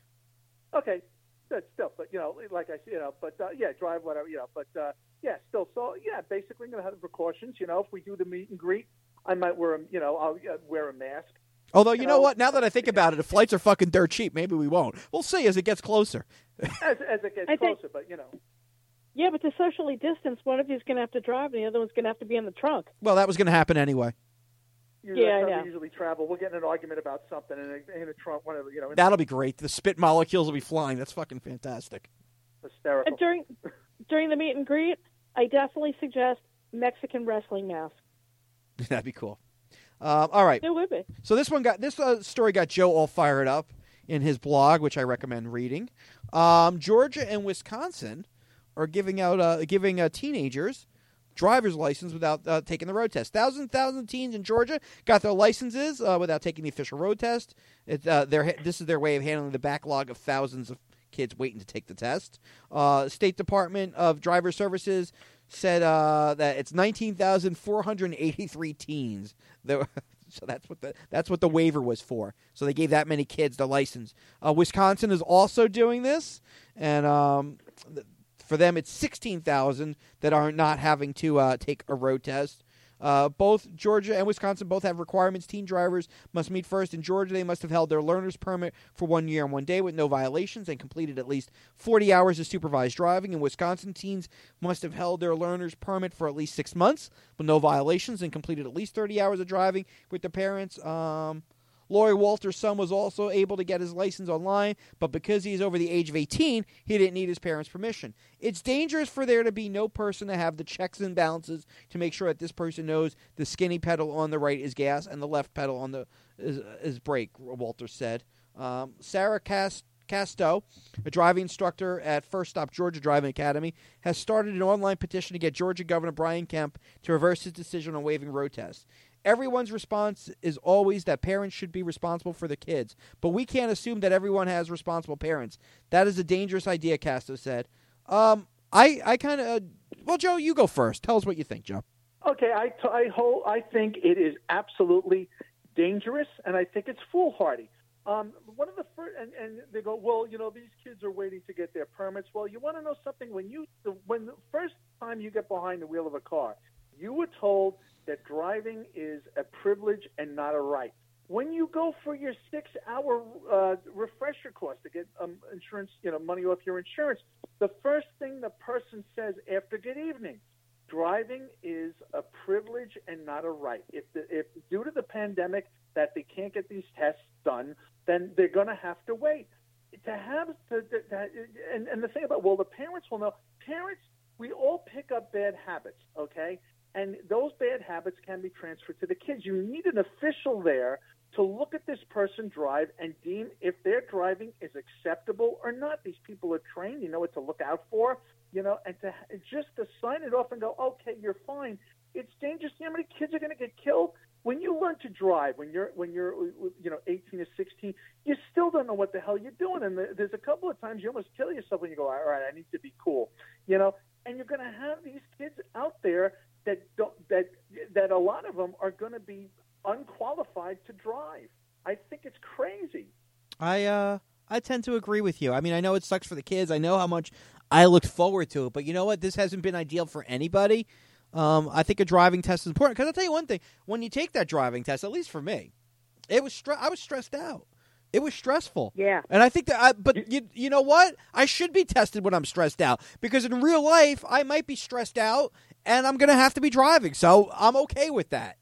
Okay, good still, but you know, like I, you know, but uh, yeah, drive whatever, you know, but uh, yeah, still, so yeah, basically, I'm going to have the precautions. You know, if we do the meet and greet, I might wear a, you know, I'll uh, wear a mask. Although, you, You know, know, what? Now that I think about it, if flights are fucking dirt cheap, maybe we won't. We'll see as it gets closer. As, as it gets I think- closer, but you know. Yeah, but to socially distance, one of you is going to have to drive, and the other one's going to have to be in the trunk. Well, that was going to happen anyway. Usually, Yeah, I that's how know. we usually travel. We'll get in an argument about something in a, in a trunk, whatever, you know. That'll be great. The spit molecules will be flying. That's fucking fantastic. hysterical. And during during the meet and greet, I definitely suggest Mexican wrestling mask. That'd be cool. Um, all right. It would be. So this one got this uh, story got Joe all fired up in his blog, which I recommend reading. Um, Georgia and Wisconsin are giving out uh, giving uh, teenagers driver's license without uh, taking the road test. Thousands, thousands of teens in Georgia got their licenses uh, without taking the official road test. It, uh, their, this is their way of handling the backlog of thousands of kids waiting to take the test. Uh, State Department of Driver Services said uh, that it's nineteen thousand four hundred eighty-three teens. That, so that's what the that's what the waiver was for. So they gave that many kids the license. Uh, Wisconsin is also doing this, and um, th- for them it's sixteen thousand that are not having to uh, take a road test. Uh, both Georgia and Wisconsin both have requirements. Teen drivers must meet first. In Georgia, they must have held their learner's permit for one year and one day with no violations and completed at least forty hours of supervised driving. In Wisconsin, teens must have held their learner's permit for at least six months with no violations and completed at least thirty hours of driving with their parents. Um, Lori Walter's son was also able to get his license online, but because he's over the age of eighteen, he didn't need his parents' permission. It's dangerous for there to be no person to have the checks and balances to make sure that this person knows the skinny pedal on the right is gas and the left pedal on the is, is brake, Walter said. Um, Sarah Cast. Casto, a driving instructor at First Stop Georgia Driving Academy, has started an online petition to get Georgia Governor Brian Kemp to reverse his decision on waiving road tests. Everyone's response is always that parents should be responsible for the kids, but we can't assume that everyone has responsible parents. That is a dangerous idea, Castro said. Um, I, I kind of, uh, well, Joe, you go first. Tell us what you think, Joe. Okay, I, t- I, hold, I think it is absolutely dangerous, and I think it's foolhardy. Um, one of the first, and, and they go, well, you know, these kids are waiting to get their permits. Well, you want to know something? When you, the, when the first time you get behind the wheel of a car, you were told that driving is a privilege and not a right. When you go for your six-hour uh, refresher course to get um, insurance, you know, money off your insurance, the first thing the person says after good evening, driving is a privilege and not a right. If, the, if due to the pandemic that they can't get these tests done, then they're going to have to wait. To have the, the, the and, and the thing about, well, the parents will know. Parents, we all pick up bad habits, okay? And those bad habits can be transferred to the kids. You need an official there to look at this person drive and deem if their driving is acceptable or not. These people are trained. You know what to look out for, you know, and to just to sign it off and go, okay, you're fine. It's dangerous. You know how many kids are going to get killed? When you learn to drive, when you're when you're you know eighteen or sixteen, you still don't know what the hell you're doing, and there's a couple of times you almost kill yourself when you go, all right, I need to be cool, you know. And you're going to have these kids out there that don't, that that a lot of them are going to be unqualified to drive. I think it's crazy. I uh I tend to agree with you. I mean, I know it sucks for the kids. I know how much I looked forward to it, but you know what? This hasn't been ideal for anybody. Um, I think a driving test is important because I'll tell you one thing: when you take that driving test, at least for me, it was stre- I was stressed out. It was stressful. Yeah. And I think that, I, but you, you know what? I should be tested when I'm stressed out because in real life, I might be stressed out and I'm going to have to be driving. So I'm okay with that.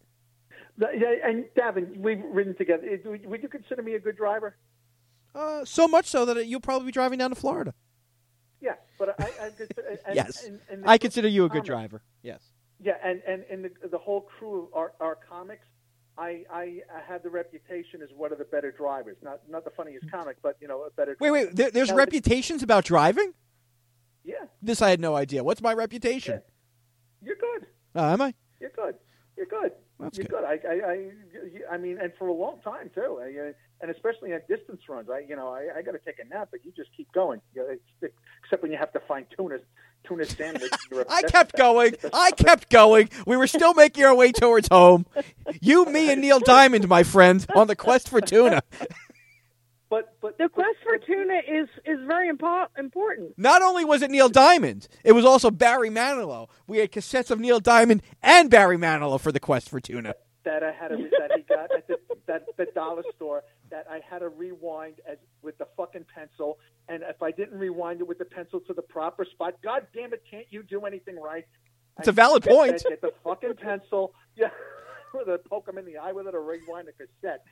And Davin, we've ridden together. Would you consider me a good driver? Uh, so much so that you'll probably be driving down to Florida. Yeah, but I, I consider, and, yes, and, and I consider you a good driver. Yes. Yeah, and, and, and the, the whole crew of our, our comics, I, I I had the reputation as one of the better drivers. Not not the funniest comic, but you know a better. Wait, wait. There, there's now, reputations about driving. Yeah. This I had no idea. What's my reputation? Yeah. You're good. Uh, am I? You're good. You're good. That's You're good. good. I, I I I mean, and for a long time too. I, and especially on distance runs, I you know I, I got to take a nap, but you just keep going. You know, it's, except when you have to find tuna tuna sandwich. I kept going. I kept going. We were still making our way towards home. You, me, and Neil Diamond, my friend, on the quest for tuna. But but the but, quest for but, tuna is is very impo- important. Not only was it Neil Diamond, it was also Barry Manilow. We had cassettes of Neil Diamond and Barry Manilow for the quest for tuna. That I had to, that he got at the, that the dollar store that I had to rewind as with the fucking pencil, and if I didn't rewind it with the pencil to the proper spot, God damn it, can't you do anything right? It's a valid get, point. Get, get the fucking pencil, yeah, with a poke him in the eye with it or rewind a cassette.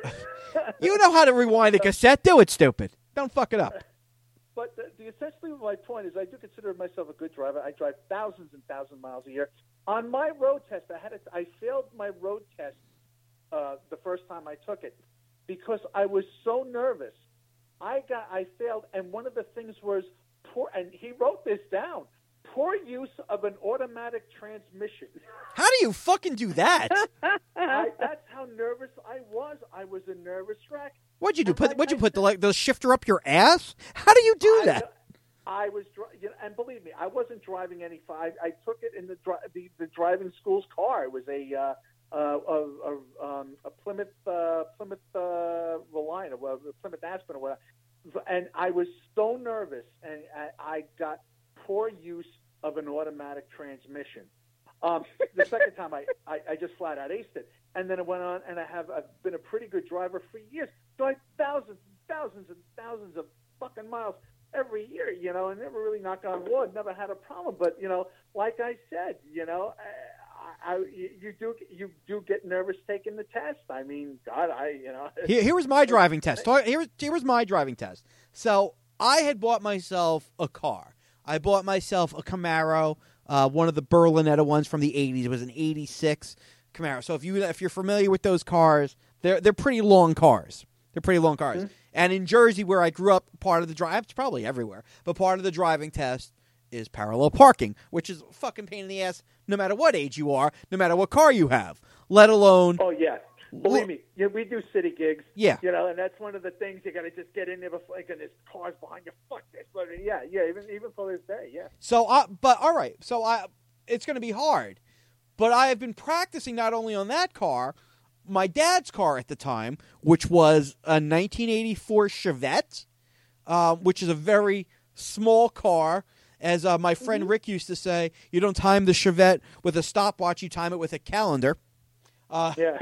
You know how to rewind a cassette. Do it, stupid. Don't fuck it up. But the, the essentially my point is I do consider myself a good driver. I drive thousands and thousands of miles a year. On my road test, I had a, I failed my road test uh, the first time I took it because I was so nervous. I got I failed, and one of the things was poor. And he wrote this down: poor use of an automatic transmission. How do you fucking do that? I, that's how nervous I was. I was a nervous wreck. What'd you do? And Put like what'd you I put the said- like the shifter up your ass? How do you do I- that? I was, dri- you know, and believe me, I wasn't driving any. I, I took it in the, dri- the the driving school's car. It was a uh, uh, a, a, um, a Plymouth uh, Plymouth uh, Reliant, a Plymouth Aspen, or whatever. And I was so nervous, and I, I got poor use of an automatic transmission. Um, the second time, I, I, I just flat out aced it, and then it went on, and I have I've been a pretty good driver for years. Drive thousands, thousands, and thousands of fucking miles every year, you know, and never really, knock on wood, never had a problem. But you know, like I said, you know, I, I you do you do get nervous taking the test. I mean, God, I you know. Here, here was my driving test. Here, here was my driving test. So I had bought myself a car. I bought myself a Camaro, uh, one of the Berlinetta ones from the eighties. It was an eighty-six Camaro. So if you if you're familiar with those cars, they're they're pretty long cars. They're pretty long cars. Mm-hmm. And in Jersey, where I grew up, part of the drive, it's probably everywhere, but part of the driving test is parallel parking, which is a fucking pain in the ass no matter what age you are, no matter what car you have, let alone... Oh, yeah. Believe me, you know, we do city gigs. Yeah. You know, and that's one of the things you got to just get in there before, like, and there's cars behind you. Fuck this. But yeah, yeah, even even for this day, yeah. So, I, but all right, so I, it's going to be hard. But I have been practicing not only on that car, my dad's car at the time, which was a nineteen eighty-four Chevette, uh, which is a very small car. As uh, my friend mm-hmm. Rick used to say, you don't time the Chevette with a stopwatch, you time it with a calendar. Uh, yeah.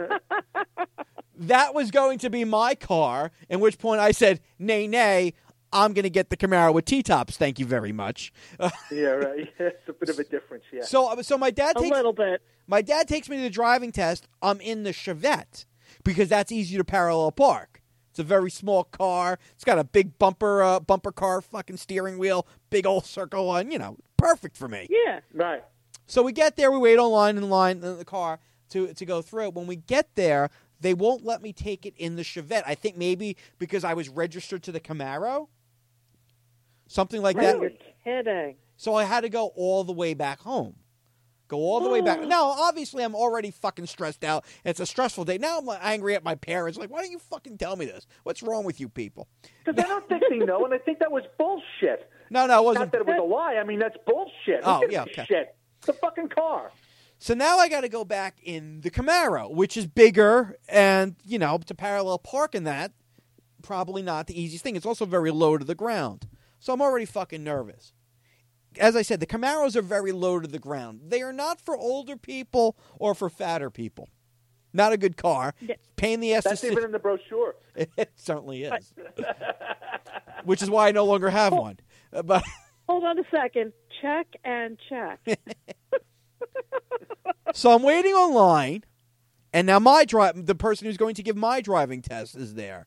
That was going to be my car, at which point I said, nay, nay, I'm going to get the Camaro with T-tops, thank you very much. Yeah, right. It's a bit of a difference, yeah. So, so my dad takes, a little bit. My dad takes me to the driving test. I'm in the Chevette because that's easy to parallel park. It's a very small car. It's got a big bumper, uh, bumper car, fucking steering wheel, big old circle on. You know, perfect for me. Yeah, right. So we get there. We wait online in line in the car to to go through. When we get there, they won't let me take it in the Chevette. I think maybe because I was registered to the Camaro, something like that. You're kidding. So I had to go all the way back home. Go all the way back. Now, obviously, I'm already fucking stressed out. It's a stressful day. Now I'm like, angry at my parents. Like, why don't you fucking tell me this? What's wrong with you people? Because I don't think they know, and I think that was bullshit. No, no, it wasn't. Not that it was a lie. I mean, that's bullshit. Oh, Who gives yeah, a okay. Shit. It's a fucking car. So now I got to go back in the Camaro, which is bigger, and, you know, to parallel park in that, probably not the easiest thing. It's also very low to the ground. So I'm already fucking nervous. As I said, the Camaros are very low to the ground. They are not for older people or for fatter people. Not a good car. Pain in the ass. That's to even sit. in the brochure. It certainly is. Which is why I no longer have one. Uh, But Hold on a second. Check and check. So I'm waiting online, and now my dri- the person who's going to give my driving test is there.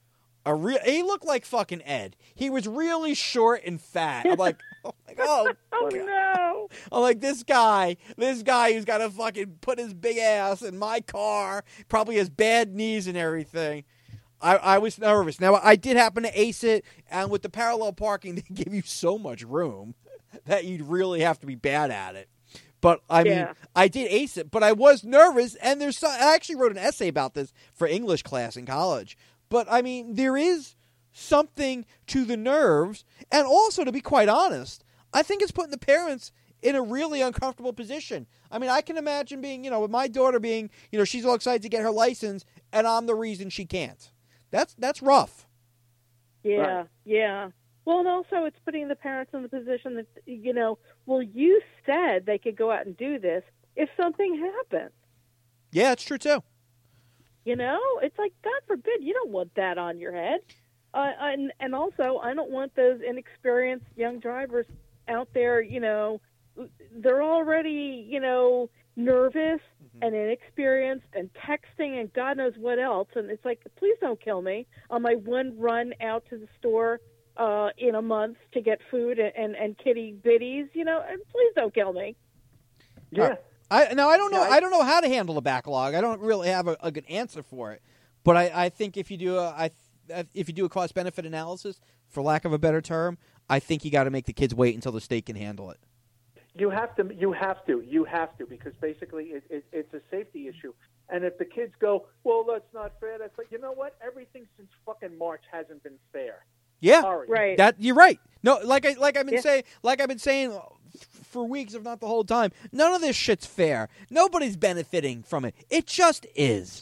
A re- he looked like fucking Ed. He was really short and fat. I'm like, oh, my God. Oh, no. I'm like, this guy, this guy who's got to fucking put his big ass in my car, probably has bad knees and everything. I, I was nervous. Now, I did happen to ace it, and with the parallel parking, they give you so much room that you'd really have to be bad at it. But, I mean, Yeah. I did ace it, but I was nervous, and there's some, I actually wrote an essay about this for English class in college. But, I mean, there is something to the nerves, and also, to be quite honest, I think it's putting the parents in a really uncomfortable position. I mean, I can imagine being, you know, with my daughter being, you know, she's all excited to get her license, and I'm the reason she can't. That's that's rough. Yeah, Right. yeah. Well, and also it's putting the parents in the position that, you know, well, you said they could go out and do this if something happened. Yeah, it's true, too. You know, it's like, God forbid, you don't want that on your head. Uh, and, and also, I don't want those inexperienced young drivers out there, you know, they're already, you know, nervous mm-hmm. and inexperienced and texting and God knows what else. And it's like, please don't kill me on my one run out to the store uh, in a month to get food and, and, and kitty bitties, you know, and please don't kill me. Yeah. Uh, I now I don't know Yeah, I- I don't know how to handle the backlog. I don't really have a, a good answer for it. But I, I think if you do a I if you do a cost benefit analysis, for lack of a better term, I think you got to make the kids wait until the state can handle it. You have to. You have to. You have to because basically it, it, it's a safety issue. And if the kids go, well, that's not fair. That's like, you know what? Everything since fucking March hasn't been fair. Yeah, Sorry. Right. That you're right. No, like I like I've been Yeah. saying, like I've been saying for weeks, if not the whole time. None of this shit's fair. Nobody's benefiting from it. It just is.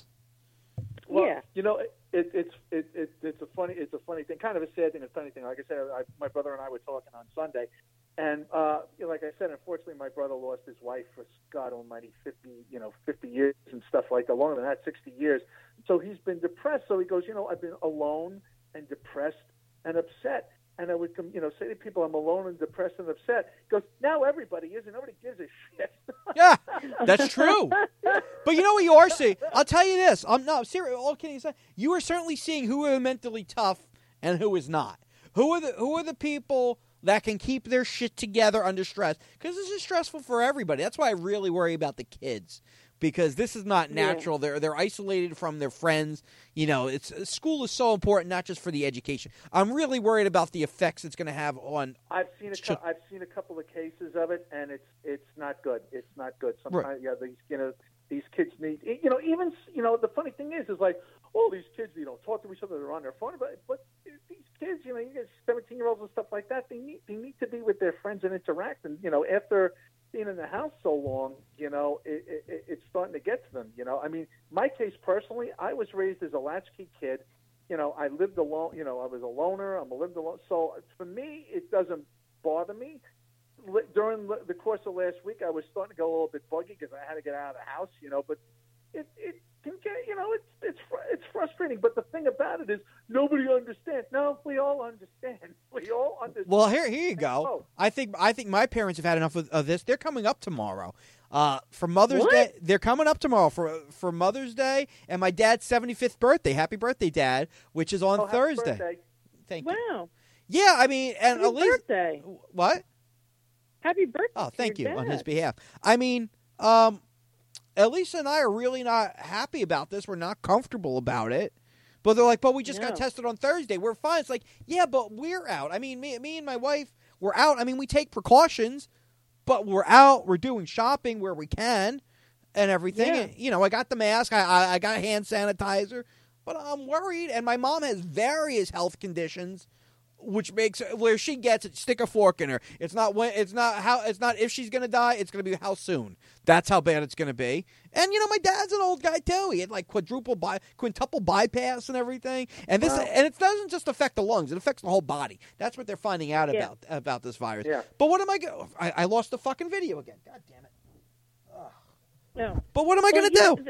Well, Yeah. you know, it, it, it's it, it, it's a funny it's a funny thing, kind of a sad thing, a funny thing. Like I said, I, my brother and I were talking on Sunday, and uh, you know, like I said, unfortunately, my brother lost his wife for God Almighty, fifty you know, fifty years and stuff like that. Longer than that, sixty years. So he's been depressed. So he goes, you know, I've been alone and depressed and upset. And I would, come, you know, say to people, I'm alone and depressed and upset. He goes, now everybody is, and nobody gives a shit. Yeah, that's true. But you know what you are seeing? I'll tell you this. I'm not serious. All kidding aside, you are certainly seeing who are mentally tough and who is not. Who are the who are the people that can keep their shit together under stress? Because this is stressful for everybody. That's why I really worry about the kids. because this is not Yeah. natural. They're they're isolated from their friends. You know, it's school is so important, not just for the education. I'm really worried about the effects it's going to have on. I've seen a cou- I've seen a couple of cases of it, and it's it's not good. It's not good. Sometimes, Right. yeah, these you know these kids need you know even you know the funny thing is is like all these kids you know talk to each other, they're on their phone, but but these kids you know you get seventeen year olds and stuff like that. They need they need to be with their friends and interact, and you know after being in the house so long, you know, it, it, it's starting to get to them, you know. I mean, my case personally, I was raised as a latchkey kid. You know, I lived alone, you know, I was a loner, I'm a lived alone. So for me, it doesn't bother me. Li- During the course of last week, I was starting to go a little bit buggy because I had to get out of the house, you know, but it, it can get, you know, it's, it's, fr- it's frustrating. But the thing about it is nobody understands. No, we all understand. We all understand. Well, here here you go. Oh. I think I think my parents have had enough of, of this. They're coming up tomorrow. Uh, for Mother's What? Day, they're coming up tomorrow for for Mother's Day and my dad's seventy-fifth birthday. Happy birthday, Dad! Which is on Oh, happy Thursday. birthday. Thank you. Wow. Yeah, I mean, and Happy Elise, birthday. what? Happy birthday. Oh, to thank you your on dad. his behalf. I mean, um, Elisa and I are really not happy about this. We're not comfortable about it. But they're like, but we just got No. tested on Thursday. We're fine. It's like, yeah, but we're out. I mean, me, me and my wife, we're out. I mean, we take precautions, but we're out. We're doing shopping where we can and everything. Yeah. And, you know, I got the mask. I, I, I got hand sanitizer. But I'm worried. And my mom has various health conditions, which makes where she gets it, stick a fork in her. It's not when it's not how it's not if she's gonna die. It's gonna be how soon. That's how bad it's gonna be. And you know, my dad's an old guy too. He had like quadruple by quintuple bypass and everything. And this Wow. and it doesn't just affect the lungs; it affects the whole body. That's what they're finding out Yeah. about about this virus. Yeah. But what am I going? I, I lost the fucking video again. God damn it! No. But what am I Well, gonna you know, do? th-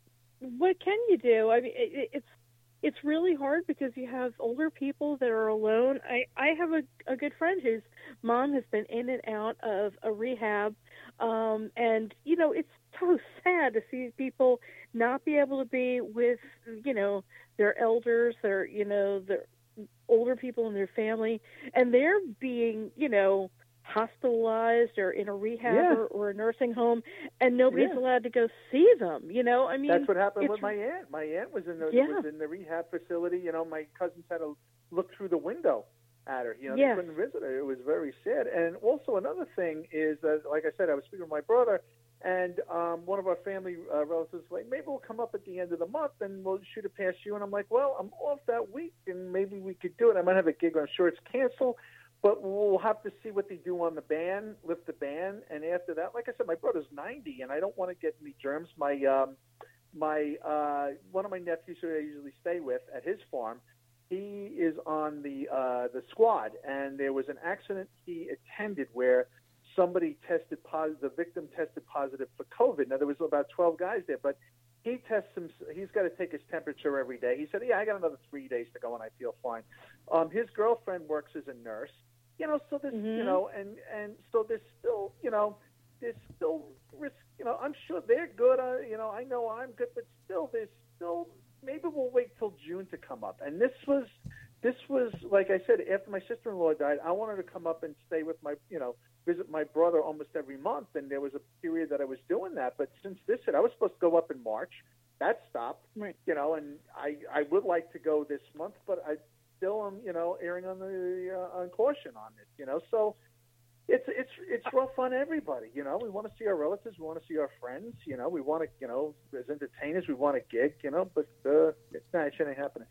what can you do? I mean, it, it's it's really hard because you have older people that are alone. I I have a a good friend whose mom has been in and out of a rehab, um, and you know it's so sad to see people not be able to be with you know their elders, their you know their older people in their family, and they're being you know. hospitalized or in a rehab Yeah. or, or a nursing home, and nobody's Yeah. allowed to go see them. You know, I mean, That's what happened it's- with my aunt. My aunt was in the Yeah. was in the rehab facility. You know, my cousins had to look through the window at her. You know, Yeah. they couldn't visit her. It was very sad. And also another thing is that, like I said, I was speaking with my brother, and um, one of our family uh, relatives was like, maybe we'll come up at the end of the month and we'll shoot it past you. And I'm like, well, I'm off that week, and maybe we could do it. I might have a gig. I'm sure it's canceled. But we'll have to see what they do on the ban, lift the ban, and after that, like I said, my brother's ninety, and I don't want to get any germs. My um, my uh, one of my nephews who I usually stay with at his farm, he is on the uh, the squad, and there was an accident he attended where somebody tested positive. The victim tested positive for COVID. Now there was about twelve guys there, but he tests him. He's got to take his temperature every day. He said, "Yeah, I got another three days to go, and I feel fine." Um, his girlfriend works as a nurse. You know, so there's, Mhm. you know, and, and so there's still, you know, there's still risk, you know, I'm sure they're good, uh, you know, I know I'm good, but still, there's still, maybe we'll wait till June to come up. And this was, this was, like I said, after my sister-in-law died, I wanted to come up and stay with my, you know, visit my brother almost every month, and there was a period that I was doing that, but since this hit, I was supposed to go up in March, that stopped, Right. you know, and I, I would like to go this month, but I, still am, you know, erring on the uh, on caution on it, you know. So it's it's it's rough on everybody, you know. We want to see our relatives, we want to see our friends, you know. We want to, you know, as entertainers, we want a gig, you know. But uh, it's not, it shouldn't happen.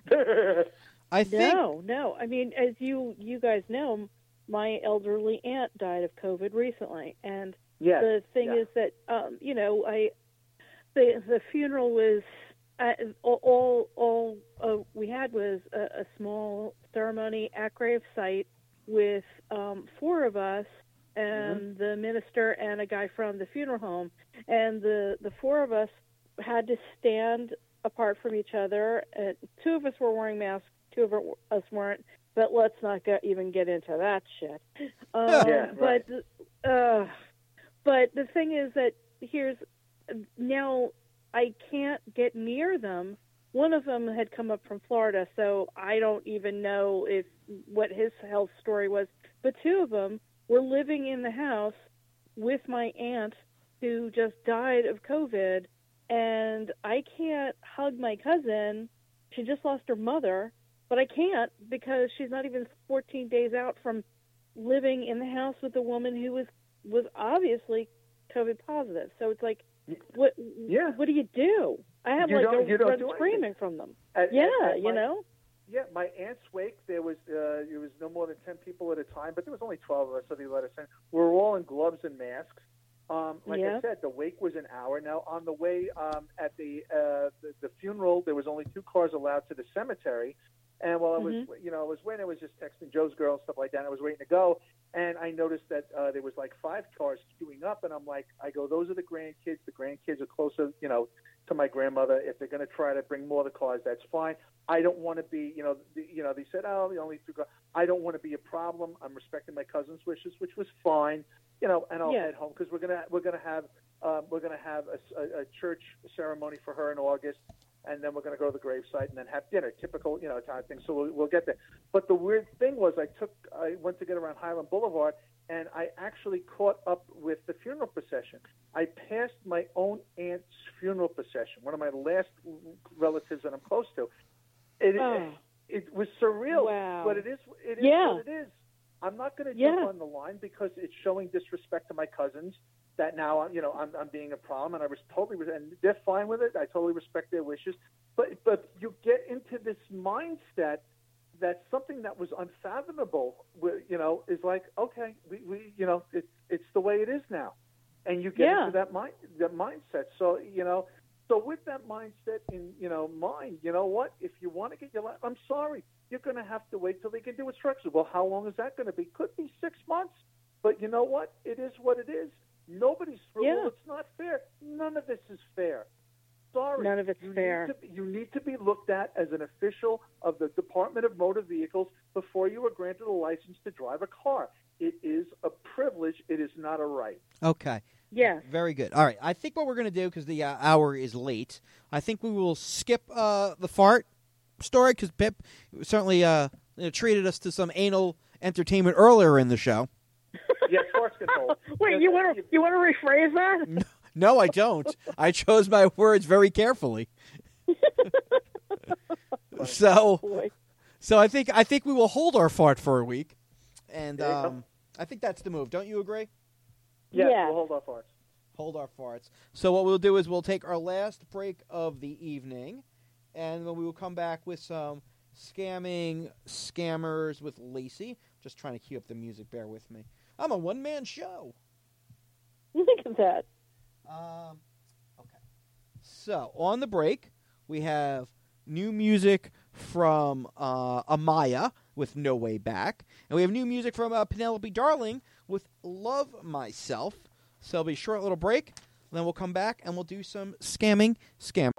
I think No, no. I mean, as you you guys know, my elderly aunt died of COVID recently, and yeah. the thing yeah. is that um, you know, I the the funeral was uh, all all uh, we had was a, a small ceremony at grave site with um, four of us and the minister and a guy from the funeral home, and the the four of us had to stand apart from each other. Uh, two of us were wearing masks, two of us weren't. But let's not get, even get into that shit. Um, Yeah, right. But uh, but the thing is that here's now I can't get near them. One of them had come up from Florida, so I don't even know if what his health story was. But two of them were living in the house with my aunt who just died of COVID, and I can't hug my cousin. She just lost her mother, but I can't because she's not even fourteen days out from living in the house with a woman who was was obviously COVID positive. So it's like, what? Yeah. What do you do? I have You like don't- you a don't run do screaming anything. from them. At- yeah, at- at you my- know. Yeah, my aunt's wake, there was uh, it was no more than ten people at a time, but there was only twelve of us, so they let us in. We were all in gloves and masks. Um, like Yeah. I said, the wake was an hour. Now, on the way um, at the, uh, the the funeral, there was only two cars allowed to the cemetery. And while I was, Mm-hmm. you know, I was waiting, I was just texting Joe's girl and stuff like that. And I was waiting to go, and I noticed that uh, there was like five cars queuing up, and I'm like, I go, those are the grandkids. The grandkids are closer, you know, to my grandmother. If they're going to try to bring more of the cars, that's fine. I don't want to be, you know, the, you know, they said, oh, the only two cars. I don't want to be a problem. I'm respecting my cousin's wishes, which was fine, you know, and I'll Yeah. head home because we're gonna we're gonna have um, we're gonna have a, a, a church ceremony for her in August. And then we're going to go to the gravesite and then have dinner, typical, you know, kind of thing. So we'll, we'll get there. But the weird thing was, I took, I went to get around Highland Boulevard, and I actually caught up with the funeral procession. I passed my own aunt's funeral procession, one of my last relatives that I'm close to. It, Oh. it, it was surreal, Wow. but it is, it is Yeah. what it is. I'm not going to Yeah. jump on the line because it's showing disrespect to my cousins. That now, you know, I'm, I'm being a problem, and I was totally, and they're fine with it. I totally respect their wishes, but but you get into this mindset that something that was unfathomable, you know, is like, okay, we, we you know, it's it's the way it is now, and you get Yeah. into that mind that mindset. So you know, so with that mindset in you know mind, you know what? If you want to get your life, I'm sorry, you're going to have to wait till they can do instructions. Well, how long is that going to be? Could be six months, but you know what? It is what it is. Nobody's through. Yeah. Well, it's not fair. None of this is fair. Sorry. None of it's you fair. Need to, you need to be looked at as an official of the Department of Motor Vehicles before you are granted a license to drive a car. It is a privilege. It is not a right. Okay. Yeah. Very good. All right. I think what we're going to do, because the uh, hour is late, I think we will skip uh, the fart story, because Pip certainly uh, you know, treated us to some anal entertainment earlier in the show. Yeah, farts can hold. Wait, you want to you want to rephrase that? No, I don't. I chose my words very carefully. so, Boy. so I think I think we will hold our fart for a week, and There you go. um, I think that's the move. Don't you agree? Yes, Yeah. we'll hold our farts. Hold our farts. So what we'll do is we'll take our last break of the evening, and then we will come back with some scamming scammers with Lacey. Just trying to cue up the music. Bear with me. I'm a one-man show. Look at that. Um, okay. So, on the break, we have new music from uh, Amaya with No Way Back. And we have new music from uh, Penelope Darling with Love Myself. So, it'll be a short little break. Then we'll come back and we'll do some scamming scam.